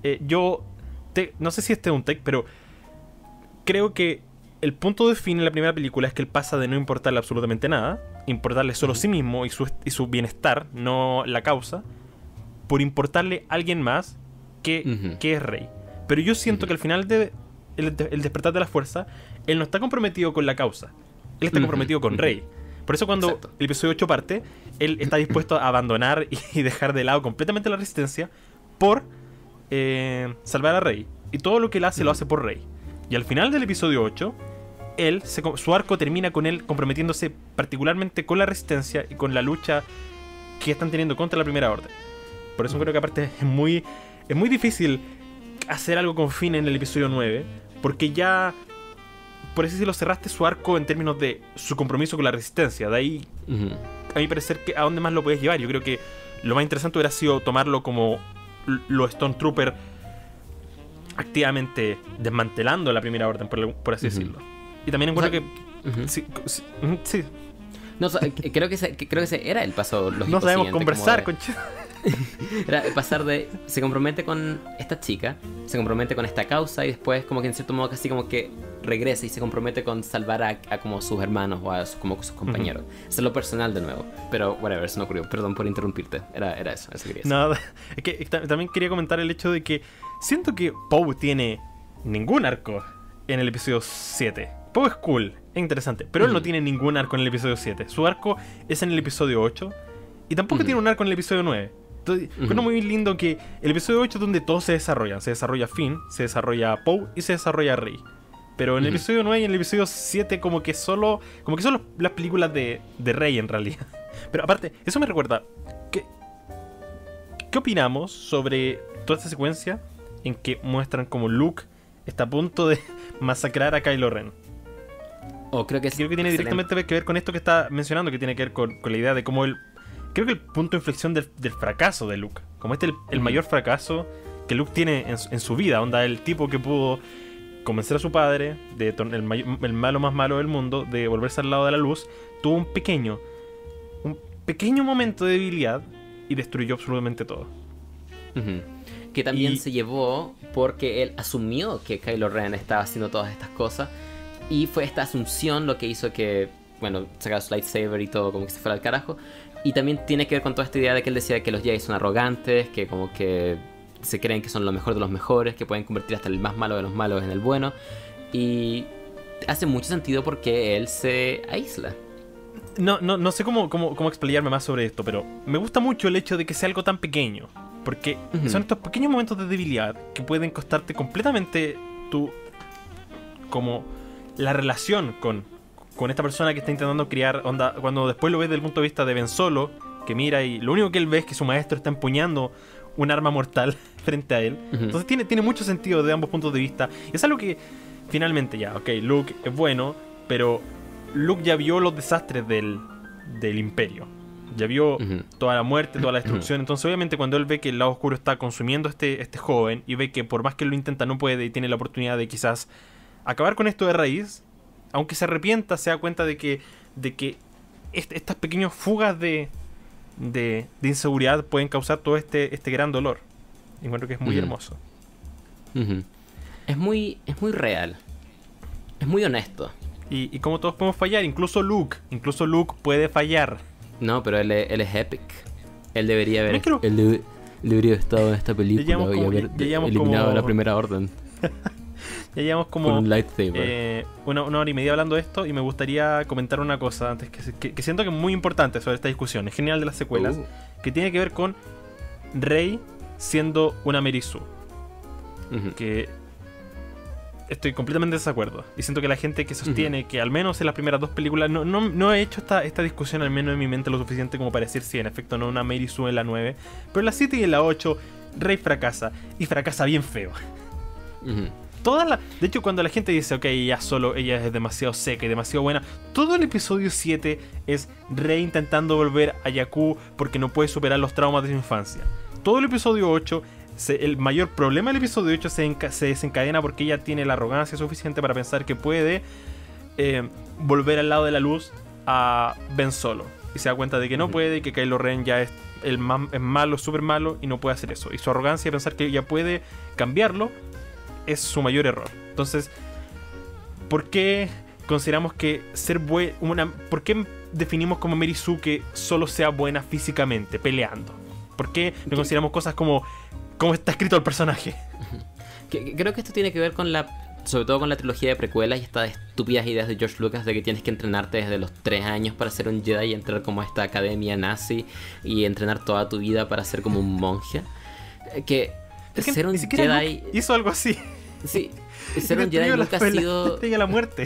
no sé si este es un take, pero creo que el punto de Finn en la primera película es que él pasa de no importarle absolutamente nada, importarle solo a sí mismo y su bienestar, no la causa, por importarle a alguien más que es Rey. Pero yo siento que al final el despertar de la fuerza, él no está comprometido con la causa, él está comprometido con Rey. Por eso cuando el episodio 8 parte, él está dispuesto a abandonar y dejar de lado completamente la resistencia por salvar a Rey. Y todo lo que él hace lo hace por Rey. Y al final del episodio 8, su arco termina con él comprometiéndose particularmente con la resistencia y con la lucha que están teniendo contra la Primera Orden. Por eso creo que aparte es muy difícil hacer algo con Finn en el episodio 9, porque ya, por así decirlo, cerraste su arco en términos de su compromiso con la resistencia. De ahí, a mi parecer, que a dónde más lo puedes llevar. Yo creo que lo más interesante hubiera sido tomarlo como los Stormtroopers activamente desmantelando la Primera Orden, por así decirlo. Y también encuentro sí. No, creo que ese era el paso lógico. No sabemos conversar, concha. Era pasar de... Se compromete con esta chica, se compromete con esta causa y después como que en cierto modo casi como que regresa y se compromete con salvar a como sus hermanos o a como sus compañeros. Hacerlo personal de nuevo. Pero whatever, eso no ocurrió. Perdón por interrumpirte. Era eso quería decir. No, es que también quería comentar el hecho de que siento que Poe tiene ningún arco en el episodio 7. Poe es cool, es interesante, pero él no tiene ningún arco en el episodio 7. Su arco es en el episodio 8 y tampoco tiene un arco en el episodio 9. Entonces, es muy lindo que el episodio 8 es donde todos se desarrollan. Se desarrolla Finn, se desarrolla Poe y se desarrolla Rey. Pero en el episodio 9 y en el episodio 7 como que son las películas de Rey en realidad. Pero aparte, eso me recuerda, ¿qué opinamos sobre toda esta secuencia en que muestran como Luke está a punto de masacrar a Kylo Ren? Creo que tiene directamente que ver con esto que está mencionando, que tiene que ver con la idea de cómo él... Creo que el punto de inflexión del fracaso de Luke, como el mayor fracaso que Luke tiene en su vida, onda el tipo que pudo convencer a su padre, el malo más malo del mundo, de volverse al lado de la luz, tuvo un pequeño momento de debilidad y destruyó absolutamente todo. Que también se llevó porque él asumió que Kylo Ren estaba haciendo todas estas cosas y fue esta asunción lo que hizo que, bueno, sacara su lightsaber y todo como que se fuera al carajo. Y también tiene que ver con toda esta idea de que él decía que los Jedi son arrogantes, que como que se creen que son lo mejor de los mejores, que pueden convertir hasta el más malo de los malos en el bueno. Y hace mucho sentido porque él se aísla. No sé cómo explayarme más sobre esto, pero me gusta mucho el hecho de que sea algo tan pequeño. Porque son estos pequeños momentos de debilidad que pueden costarte completamente como la relación con esta persona que está intentando criar, onda, cuando después lo ves desde el punto de vista de Ben Solo, que mira y lo único que él ve es que su maestro está empuñando un arma mortal frente a él. Entonces tiene mucho sentido de ambos puntos de vista. Y es algo que finalmente ya, ok, Luke es bueno, pero Luke ya vio los desastres del Imperio. Ya vio toda la muerte, toda la destrucción. Entonces obviamente cuando él ve que el lado oscuro está consumiendo este joven y ve que por más que lo intenta no puede y tiene la oportunidad de quizás acabar con esto de raíz, aunque se arrepienta, se da cuenta de que estas pequeñas fugas de inseguridad pueden causar todo este gran dolor. Y encuentro que es muy hermoso. Es muy real. Es muy honesto. Y como todos podemos fallar, incluso Luke puede fallar. No, pero él es epic. Él debería haber... Creo... Él debería haber estado en esta película y haber eliminado a la Primera Orden. Ya llevamos como con un lightsaber. Una hora y media hablando de esto, y me gustaría comentar una cosa antes que siento que es muy importante sobre esta discusión, en general de las secuelas, que tiene que ver con Rey siendo una Mary Sue. Que estoy completamente de desacuerdo. Y siento que la gente que sostiene que al menos en las primeras dos películas no he hecho esta discusión al menos en mi mente lo suficiente como para decir si en efecto no una Mary Sue en la 9. Pero en la 7 y en la 8 Rey fracasa. Y fracasa bien feo. De hecho, cuando la gente dice, ok, ella es demasiado seca y demasiado buena, todo el episodio 7 es Rey intentando volver a Jakku porque no puede superar los traumas de su infancia. Todo el episodio 8, el mayor problema del episodio 8 se desencadena porque ella tiene la arrogancia suficiente para pensar que puede volver al lado de la luz a Ben Solo. Y se da cuenta de que no puede, y que Kylo Ren ya es malo, súper malo, y no puede hacer eso. Y su arrogancia de pensar que ella puede cambiarlo es su mayor error. Entonces, ¿por qué consideramos que ser buena? ¿Por qué definimos como Mary Sue que solo sea buena físicamente, peleando? ¿Por qué no consideramos cosas como está escrito el personaje? Creo que esto tiene que ver con sobre todo con la trilogía de precuelas y estas estúpidas ideas de George Lucas de que tienes que entrenarte desde los 3 años para ser un Jedi y entrar como a esta academia nazi y entrenar toda tu vida para ser como un monje. Que ser un Jedi Luke hizo algo así. Sí, ser un Jedi nunca ha sido la muerte.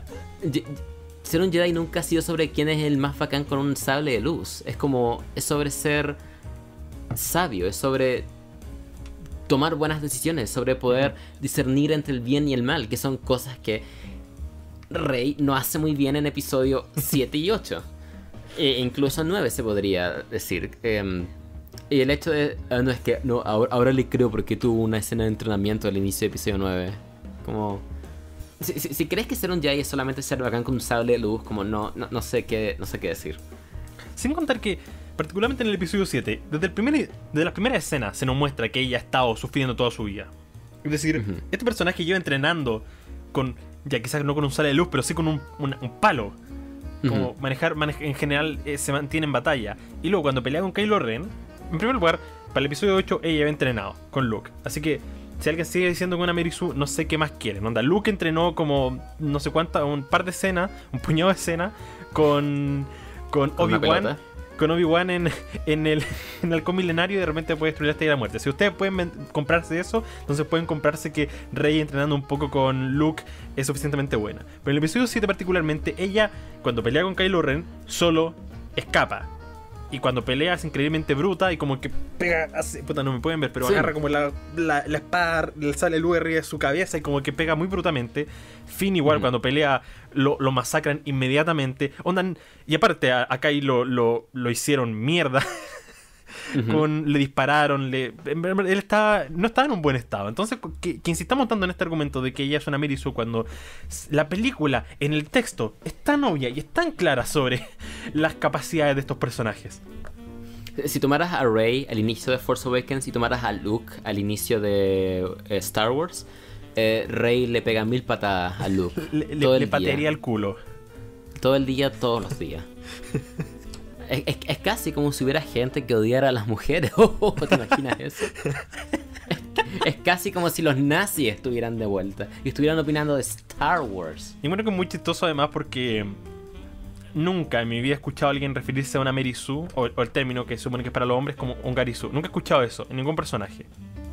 Ser un Jedi nunca ha sido sobre quién es el más bacán con un sable de luz. Es sobre ser sabio, es sobre tomar buenas decisiones, sobre poder discernir entre el bien y el mal, que son cosas que Rey no hace muy bien en episodio 7 y 8. Incluso en 9 se podría decir. Y el hecho de... ahora le creo porque tuvo una escena de entrenamiento al inicio de episodio 9. Como... Si crees que ser un Jedi es solamente ser bacán con un sable de luz, como no sé qué decir. Sin contar que, particularmente en el episodio 7, desde la primera escena se nos muestra que ella ha estado sufriendo toda su vida. Es decir, este personaje lleva entrenando con... Ya quizás no con un sable de luz, pero sí con un palo. Como manejar en general se mantiene en batalla. Y luego cuando pelea con Kylo Ren, en primer lugar, para el episodio 8 ella había entrenado con Luke. Así que si alguien sigue diciendo que una Mary Sue, no sé qué más quieren. Onda, Luke entrenó como no sé cuántas, un par de escenas, un puñado de escenas con Obi-Wan. Con Obi-Wan en el halcón milenario, y de repente puede destruir la Estrella de la Muerte. Si ustedes pueden comprarse eso, entonces pueden comprarse que Rey entrenando un poco con Luke es suficientemente buena. Pero en el episodio 7 particularmente, ella cuando pelea con Kylo Ren solo escapa. Y cuando pelea es increíblemente bruta y como que pega, puta, no me pueden ver, pero sí, agarra como la espada, le sale el UR de su cabeza y como que pega muy brutalmente. Finn igual, cuando pelea lo masacran inmediatamente. Y aparte a Kylo lo hicieron mierda. Le dispararon, él no estaba en un buen estado. Entonces que insistamos tanto en este argumento de que ella es una Mary Sue cuando la película en el texto es tan obvia y es tan clara sobre las capacidades de estos personajes. Si tomaras a Rey al inicio de Force Awakens y tomaras a Luke al inicio de Star Wars, Rey le pega 1000 patadas a Luke. le patearía el culo todo el día, todos los días. Es casi como si hubiera gente que odiara a las mujeres. ¿Te imaginas eso? Es casi como si los nazis estuvieran de vuelta y estuvieran opinando de Star Wars. Y bueno, que es muy chistoso además porque nunca en mi vida he escuchado a alguien referirse a una Mary Sue, o el término que se supone que es para los hombres, como un Gary Sue. Nunca he escuchado eso en ningún personaje.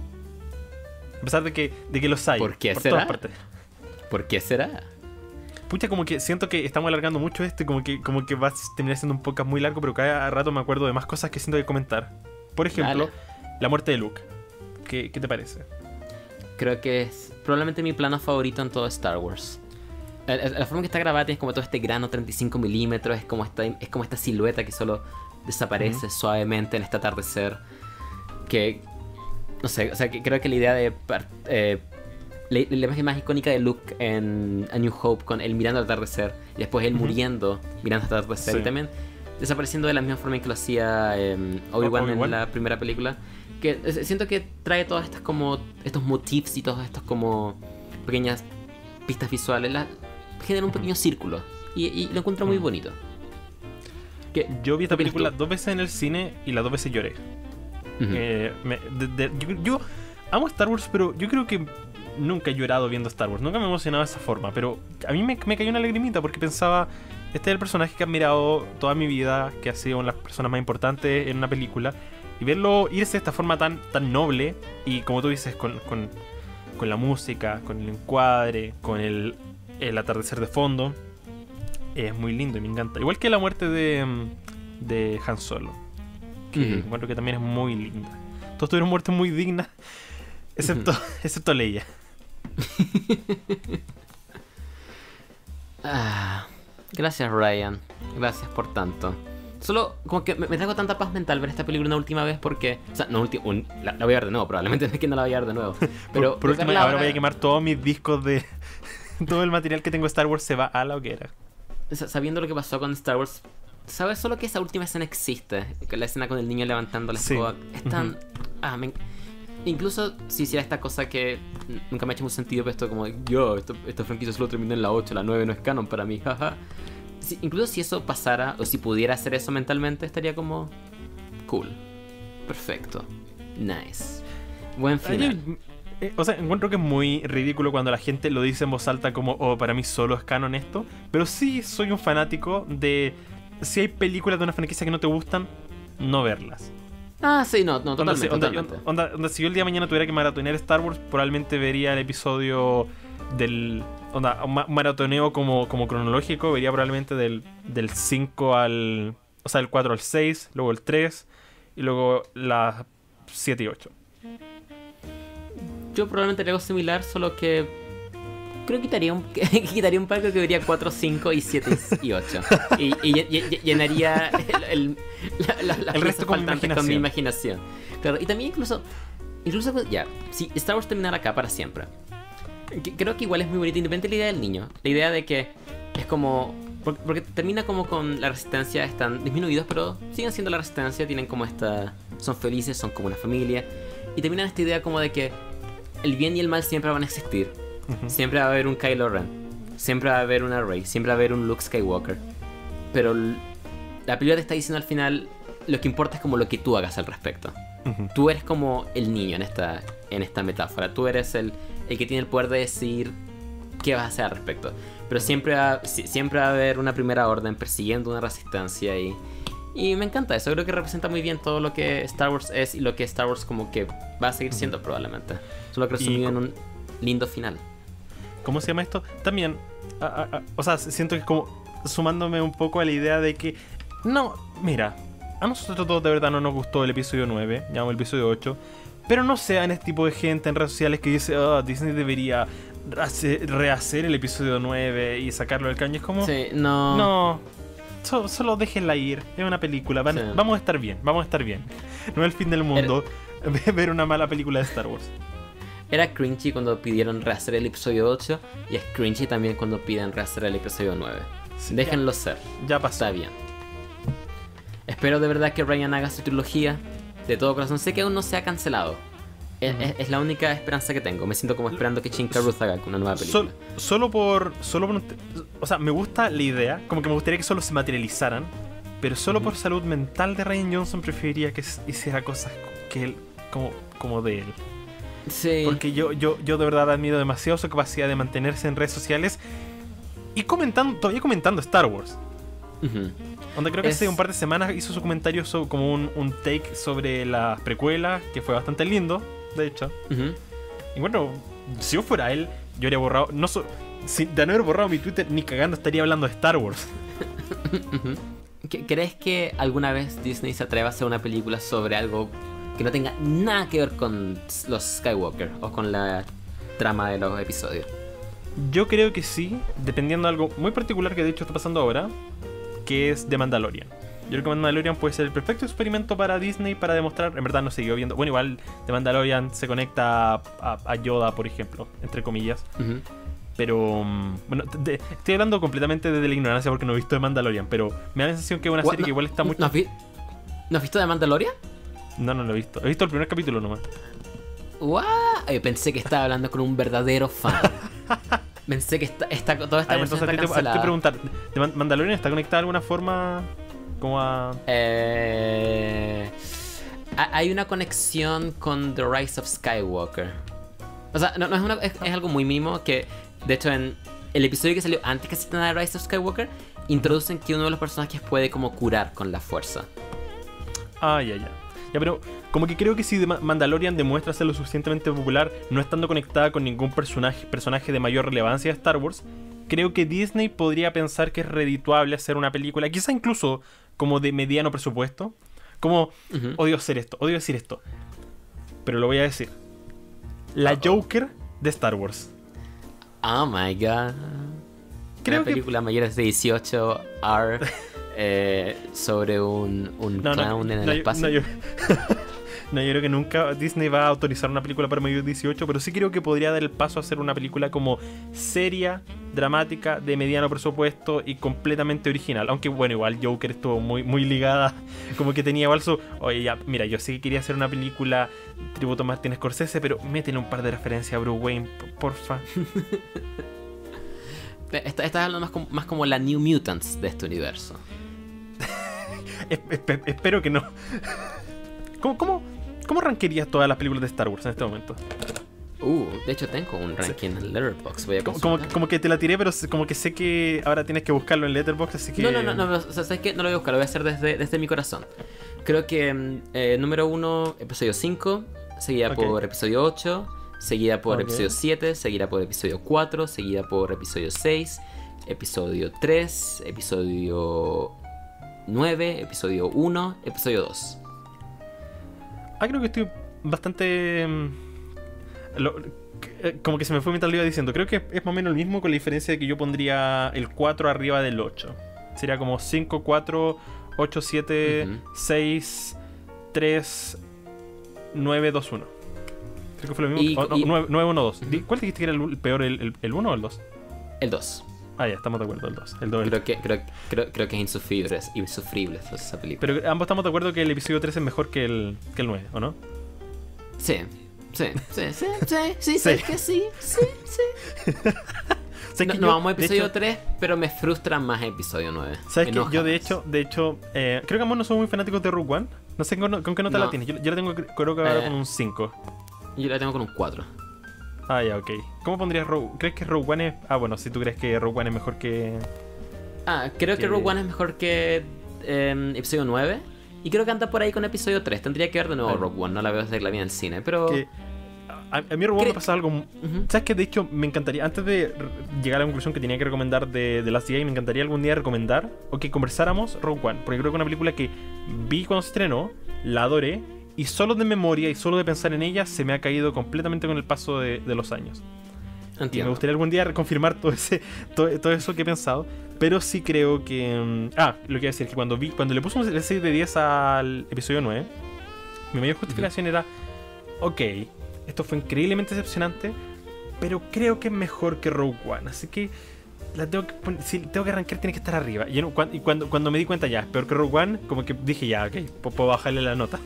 A pesar de que los hay. ¿Por qué será? Todas partes. ¿Por qué será? Pucha, como que siento que estamos alargando mucho esto y como que va a terminar siendo un podcast muy largo, pero cada rato me acuerdo de más cosas que siento que comentar. Por ejemplo, la muerte de Luke. ¿Qué te parece? Creo que es probablemente mi plano favorito en todo Star Wars. La forma que está grabada tiene como todo este grano 35 milímetros, es como esta silueta que solo desaparece suavemente en este atardecer. Que, no sé, o sea, que creo que la idea de... la imagen más icónica de Luke en A New Hope, con él mirando al atardecer, y después él muriendo, mirando al atardecer, y también desapareciendo de la misma forma en que lo hacía Obi-Wan en la primera película. Que siento que trae todas estas como estos motifs y todos estos como pequeñas pistas visuales, genera un pequeño círculo y lo encuentro muy bonito. Yo vi esta película 2 veces en el cine y las 2 veces lloré. Yo amo Star Wars, pero yo creo que nunca he llorado viendo Star Wars, nunca me he emocionado de esa forma, pero a mí me cayó una lagrimita porque pensaba, este es el personaje que he admirado toda mi vida, que ha sido una de las personas más importantes en una película. Y verlo irse de esta forma tan noble, y como tú dices, con la música, con el encuadre, con el atardecer de fondo, es muy lindo y me encanta. Igual que la muerte de Han Solo, que encuentro que también es muy linda. Todos tuvieron muertes muy dignas, excepto Leia. Gracias, Ryan. Gracias por tanto. Solo como que me trajo tanta paz mental ver esta película una última vez porque... O sea, no la voy a ver de nuevo, probablemente es que no la voy a ver de nuevo. Pero por último, ahora voy a quemar todos mis discos de... todo el material que tengo de Star Wars se va a la hoguera. Sabiendo lo que pasó con Star Wars, ¿sabes solo que esa última escena existe? La escena con el niño levantando la escoba. Es tan... Incluso si hiciera esta cosa que nunca me ha hecho mucho sentido, pero esto como... esta franquicia solo terminó en la 8, la 9 no es canon para mí, jaja. Incluso si eso pasara, o si pudiera hacer eso mentalmente, estaría como... cool. Perfecto. Nice. Buen final. O sea, encuentro que es muy ridículo cuando la gente lo dice en voz alta como, para mí solo es canon esto. Pero sí soy un fanático de... Si hay películas de una franquicia que no te gustan, no verlas. Sí, no, totalmente. Si yo el día de mañana tuviera que maratonear Star Wars, probablemente vería el episodio del... un maratoneo como cronológico, vería probablemente del 5 al... O sea, del 4 al 6, luego el 3, y luego las 7 y 8. Yo probablemente haría algo similar, solo que... creo que quitaría un par, creo que vería 4, 5 y 7 y 8. Y llenaría el resto faltante con mi imaginación. Claro, y también incluso ya, si Star Wars terminara acá para siempre, creo que igual es muy bonita, independiente de la idea del niño. La idea de que es como... Porque termina como con la resistencia, están disminuidos, pero siguen siendo la resistencia, tienen como esta... son felices, son como una familia. Y terminan esta idea como de que el bien y el mal siempre van a existir. Siempre va a haber un Kylo Ren, siempre va a haber una Rey, siempre va a haber un Luke Skywalker. Pero la película te está diciendo al final, lo que importa es como lo que tú hagas al respecto. Tú eres como el niño en esta metáfora. Tú eres el que tiene el poder de decir qué vas a hacer al respecto. Pero siempre va a haber una primera orden persiguiendo una resistencia y me encanta eso. Creo que representa muy bien todo lo que Star Wars es y lo que Star Wars como que va a seguir siendo probablemente. Solo que resumido en un lindo final. ¿Cómo se llama esto? También, o sea, siento que es como sumándome un poco a la idea de que... No, mira, a nosotros todos de verdad no nos gustó el episodio 9, llamamos el episodio 8, pero no sean este tipo de gente en redes sociales que dice, Disney debería rehacer el episodio 9 y sacarlo del caño. Es como... Sí, no... Solo déjenla ir, es una película, vamos a estar bien. No es el fin del mundo ver una mala película de Star Wars. Era cringy cuando pidieron rehacer el episodio 8 y es cringy también cuando piden rehacer el episodio 9. Sí, déjenlo ser. Ya pasó. Está bien. Espero de verdad que Ryan haga su trilogía. De todo corazón. Sé que aún no se ha cancelado. Es la única esperanza que tengo. Me siento como esperando que Chin Carruth haga una nueva película. Solo por o sea, me gusta la idea. Como que me gustaría que solo se materializaran. Pero solo por salud mental de Rian Johnson preferiría que hiciera cosas que él, como de él. Sí. Porque yo de verdad admiro demasiado su capacidad de mantenerse en redes sociales y todavía comentando Star Wars. Donde creo que hace un par de semanas hizo su comentario como un take sobre las precuelas, que fue bastante lindo, de hecho. Y bueno, si yo fuera él, yo habría borrado... de no haber borrado mi Twitter, ni cagando estaría hablando de Star Wars. ¿Crees que alguna vez Disney se atreva a hacer una película sobre algo que no tenga nada que ver con los Skywalker o con la trama de los episodios. Yo creo que sí, dependiendo de algo muy particular que de hecho está pasando ahora, que es The Mandalorian. Yo creo que Mandalorian puede ser el perfecto experimento para Disney para demostrar, en verdad no siguió viendo, bueno, igual The Mandalorian se conecta a Yoda, por ejemplo, entre comillas. Pero, bueno, estoy hablando completamente desde la ignorancia porque no he visto The Mandalorian, pero me da la sensación que es una serie que igual está mucho... ¿No has visto The Mandalorian? No lo he visto. He visto el primer capítulo nomás. ¡Wow! Pensé que estaba hablando con un verdadero fan. Pensé que toda esta persona está cancelada. Te preguntar, ¿The Mandalorian está conectada de alguna forma como a...? Hay una conexión con The Rise of Skywalker. O sea, no es algo muy mínimo que, de hecho, en el episodio que salió antes que se estrenara The Rise of Skywalker, introducen que uno de los personajes puede como curar con la fuerza. Ah, ya, pero como que creo que si The Mandalorian demuestra ser lo suficientemente popular, no estando conectada con ningún personaje de mayor relevancia de Star Wars, creo que Disney podría pensar que es redituable hacer una película, quizá incluso como de mediano presupuesto. Como, odio decir esto, pero lo voy a decir. La Joker de Star Wars. Oh my god. Creo una película mayores de 18 R sobre un clown en el espacio. Yo creo que nunca Disney va a autorizar una película para mayores de 18, pero sí creo que podría dar el paso a hacer una película como seria, dramática, de mediano presupuesto y completamente original. Aunque bueno, igual Joker estuvo muy ligada, como que tenía igual su... Oye, ya, mira, yo sé que quería hacer una película tributo a Martin Scorsese, pero métele un par de referencias a Bruce Wayne, porfa. Estás hablando más como la New Mutants de este universo. Espero que no. ¿Cómo rankerías todas las películas de Star Wars en este momento? De hecho tengo un ranking en Letterboxd. Voy a como que te la tiré, pero como que sé que ahora tienes que buscarlo en Letterboxd, así que... No, o sea, ¿sabes qué? No lo voy a buscar, lo voy a hacer desde mi corazón. Creo que número 1, episodio 5, seguida por episodio 8, seguida por episodio 7, seguida por episodio 4, seguida por episodio 6, episodio 3, episodio 9, episodio 1, episodio 2. Creo que estoy bastante... como que se me fue mientras lo iba diciendo. Creo que es más o menos el mismo, con la diferencia de que yo pondría el 4 arriba del 8. Sería como 5, 4, 8, 7, 6, 3, 9, 2, 1. Creo que fue lo mismo. 9, 1, 2. ¿Cuál dijiste que era el peor, el 1 o el 2? El 2. Ya, estamos de acuerdo, el 2. Creo que es insufrible esa película. Pero ambos estamos de acuerdo que el episodio 3 es mejor que el 9, ¿o no? Sí, sabes que sí. No vamos a episodio 3, pero me frustra más episodio 9. ¿Sabes qué? Yo de hecho creo que ambos no somos muy fanáticos de Rogue One. No sé con qué nota la tienes. Yo la tengo, creo que ahora con un 5. Yo la tengo con un 4. Ya, ok. ¿Cómo pondrías Rogue? ¿Crees que Rogue One es...? Bueno, si tú crees que Rogue One es mejor que... Creo que Rogue One es mejor que episodio 9. Y creo que anda por ahí con episodio 3. Tendría que ver de nuevo Rogue One. No la veo desde que la vi en el cine, pero... A mí Rogue One me pasa algo... ¿Sabes qué? De hecho, me encantaría... Antes de llegar a la conclusión que tenía que recomendar de Last Jedi, me encantaría algún día recomendar o que conversáramos Rogue One. Porque creo que es una película que vi cuando se estrenó, la adoré, y solo de memoria y solo de pensar en ella se me ha caído completamente con el paso de los años. Entiendo. Y me gustaría algún día reconfirmar todo eso que he pensado. Pero sí creo que... lo que iba a decir es que cuando le puse el 6 de 10 al episodio 9, mi mayor justificación era... Ok, esto fue increíblemente decepcionante, pero creo que es mejor que Rogue One. Así que si tengo que arrancar, tiene que estar arriba. Y cuando me di cuenta ya, es peor que Rogue One, como que dije ya, ok, puedo bajarle la nota.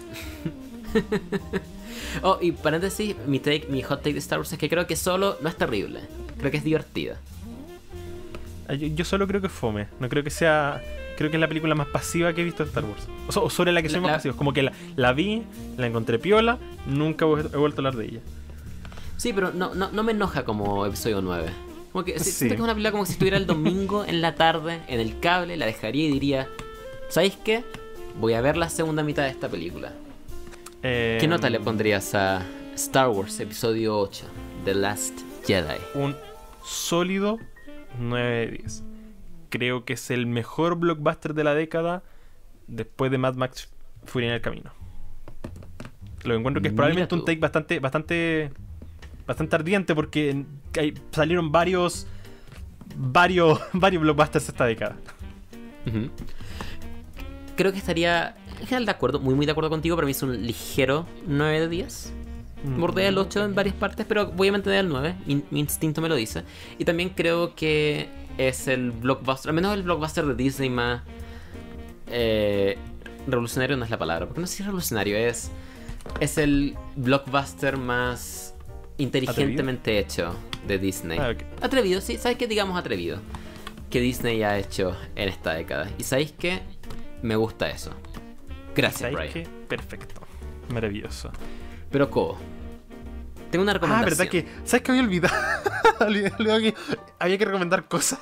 Y paréntesis, mi hot take de Star Wars es que creo que Solo no es terrible. Creo que es divertida. Yo solo creo que es fome. No creo que sea... Creo que es la película más pasiva que he visto de Star Wars. O sobre la que soy más pasivo. Como que la vi, la encontré piola, nunca he vuelto a hablar de ella. Sí, pero no me enoja como episodio 9. Como que siento que es una película como si estuviera el domingo en la tarde, en el cable, la dejaría y diría, ¿sabéis qué? Voy a ver la segunda mitad de esta película. ¿Qué nota le pondrías a Star Wars episodio 8, The Last Jedi? Un sólido 9 de 10. Creo que es el mejor blockbuster de la década después de Mad Max Furia en el Camino. Lo encuentro que es probablemente un take bastante bastante ardiente porque salieron varios blockbusters esta década. Ujú. Creo que estaría en general de acuerdo, muy de acuerdo contigo. Para mí es un ligero 9 de 10. Bordea el 8 en varias partes, pero voy a mantener el 9. Mi instinto me lo dice. Y también creo que es el blockbuster, al menos el blockbuster de Disney más... revolucionario no es la palabra, porque no sé si revolucionario es el blockbuster más inteligentemente hecho de Disney. Ah, ok. Atrevido, sí, ¿sabes qué? Digamos atrevido. Que Disney ha hecho en esta década. ¿Y sabéis qué? Me gusta eso. Gracias, ¿Sabes Brian. qué? Perfecto. Maravilloso. Pero Cobo, tengo una recomendación. ¿Verdad que? ¿Sabes que había olvidado? Olvidado que había que recomendar cosas.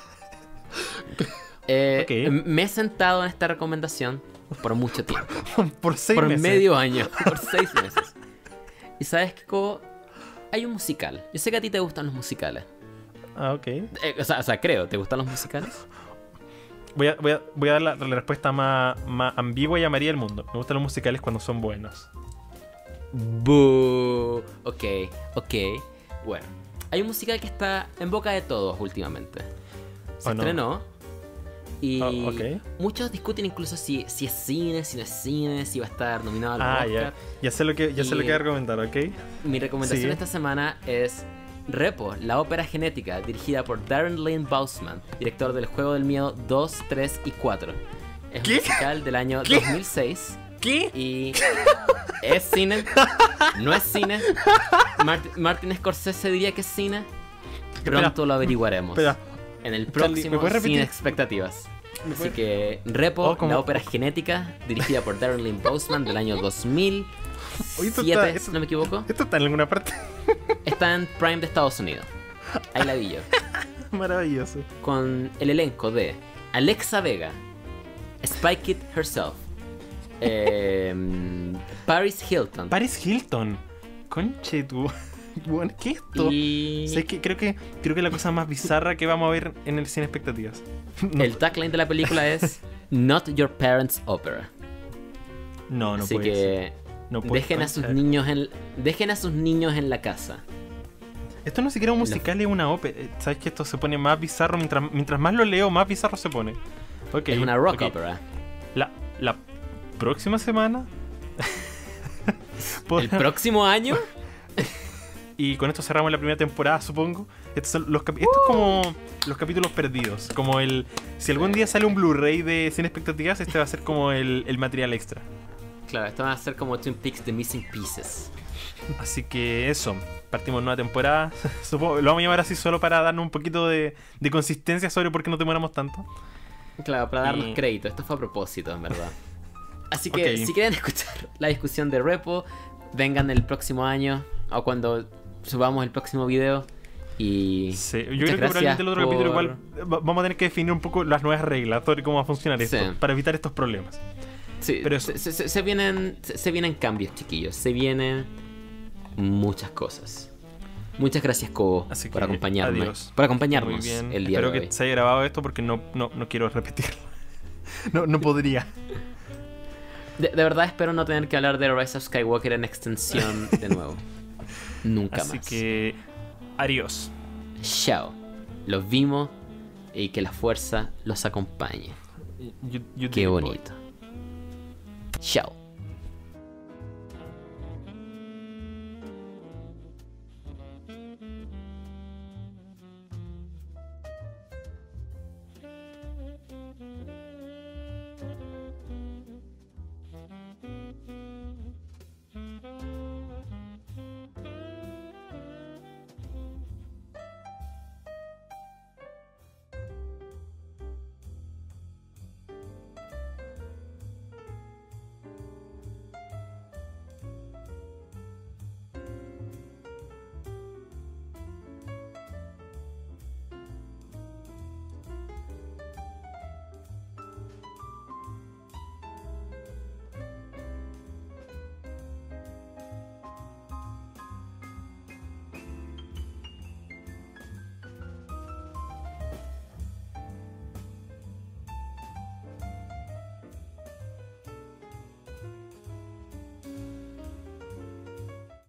Ok. Me he sentado en esta recomendación por mucho tiempo. Por 6 Por meses. medio año. Por 6 meses. Y sabes que, Cobo, hay un musical. Yo sé que a ti te gustan los musicales. Ah, ok. O sea, creo, ¿te gustan los musicales? Voy a dar la respuesta más ambigua y llamaría el mundo. Me gustan los musicales cuando son buenos. Boo. Ok. Bueno, hay un musical que está en boca de todos últimamente. Se ¿O no? estrenó. Y ok. muchos discuten incluso si es cine, si no es cine, si va a estar nominado al Ah, Oscar. ya sé lo que voy a recomendar, ¿ok? Mi recomendación Sí. esta semana es Repo, la ópera genética, dirigida por Darren Lynn Bousman, director del Juego del Miedo 2, 3 y 4. Es ¿Qué? un musical del año ¿Qué? 2006 ¿Qué? y ¿es cine? ¿No es cine? Martin Scorsese diría que es cine. Pronto Espera, lo averiguaremos. Espera, En el Charlie, próximo ¿me puedes repetir? Sin Expectativas. ¿Me Así puedes- que Repo, Oh, como- la ópera genética, dirigida por Darren Lynn Bousman del año 2007, Oye, esto si no me equivoco. ¿Esto está en alguna parte? Está en Prime de Estados Unidos. Ahí la vi yo. Maravilloso. Con el elenco de Alexa Vega, Spike It Herself, Paris Hilton Paris Hilton. Conche tú. Bueno, ¿qué es esto? y ¿Sabes qué? Creo que la cosa más bizarra que vamos a ver en el Sin Expectativas. No, el tagline de la película es Not Your Parents' Opera. no Así puede ser. que No puede dejen a sus ser. niños en la casa. Esto no siquiera es un musical, es una ópera. ¿Sabes que esto se pone más bizarro? Mientras más lo leo, más bizarro se pone. Ok, Es una rock ok. opera. La próxima semana. El próximo año Y con esto cerramos la primera temporada, supongo. Esto es como los capítulos perdidos. Como el. Si algún día sale un Blu-ray de Sin Expectativas, este va a ser como el material extra. Claro, esto va a ser como Twin Peaks The Missing Pieces. Así que eso. Partimos nueva temporada. Supongo, lo vamos a llamar así solo para darnos un poquito de consistencia sobre por qué nos demoramos tanto. Claro, para darnos Y- crédito. Esto fue a propósito, en verdad. Así que Ok. si quieren escuchar la discusión de Repo, vengan el próximo año o cuando subamos el próximo video. Y Sí, yo muchas creo que gracias probablemente el otro por- capítulo igual vamos a tener que definir un poco las nuevas reglas sobre cómo va a funcionar esto, Sí. para evitar estos problemas. Sí, Pero eso- se vienen cambios, chiquillos. Se vienen muchas cosas. Muchas gracias, Cobo, Así por que, acompañarme. adiós. Por Muy acompañarnos bien. el día Espero de que hoy. se haya grabado esto porque no quiero repetirlo. No podría. De verdad espero no tener que hablar de Rise of Skywalker en extensión de nuevo. Nunca Así más. que adiós. Chao. Los vimos y que la fuerza los acompañe. You Qué did it, boy. bonito. Chao.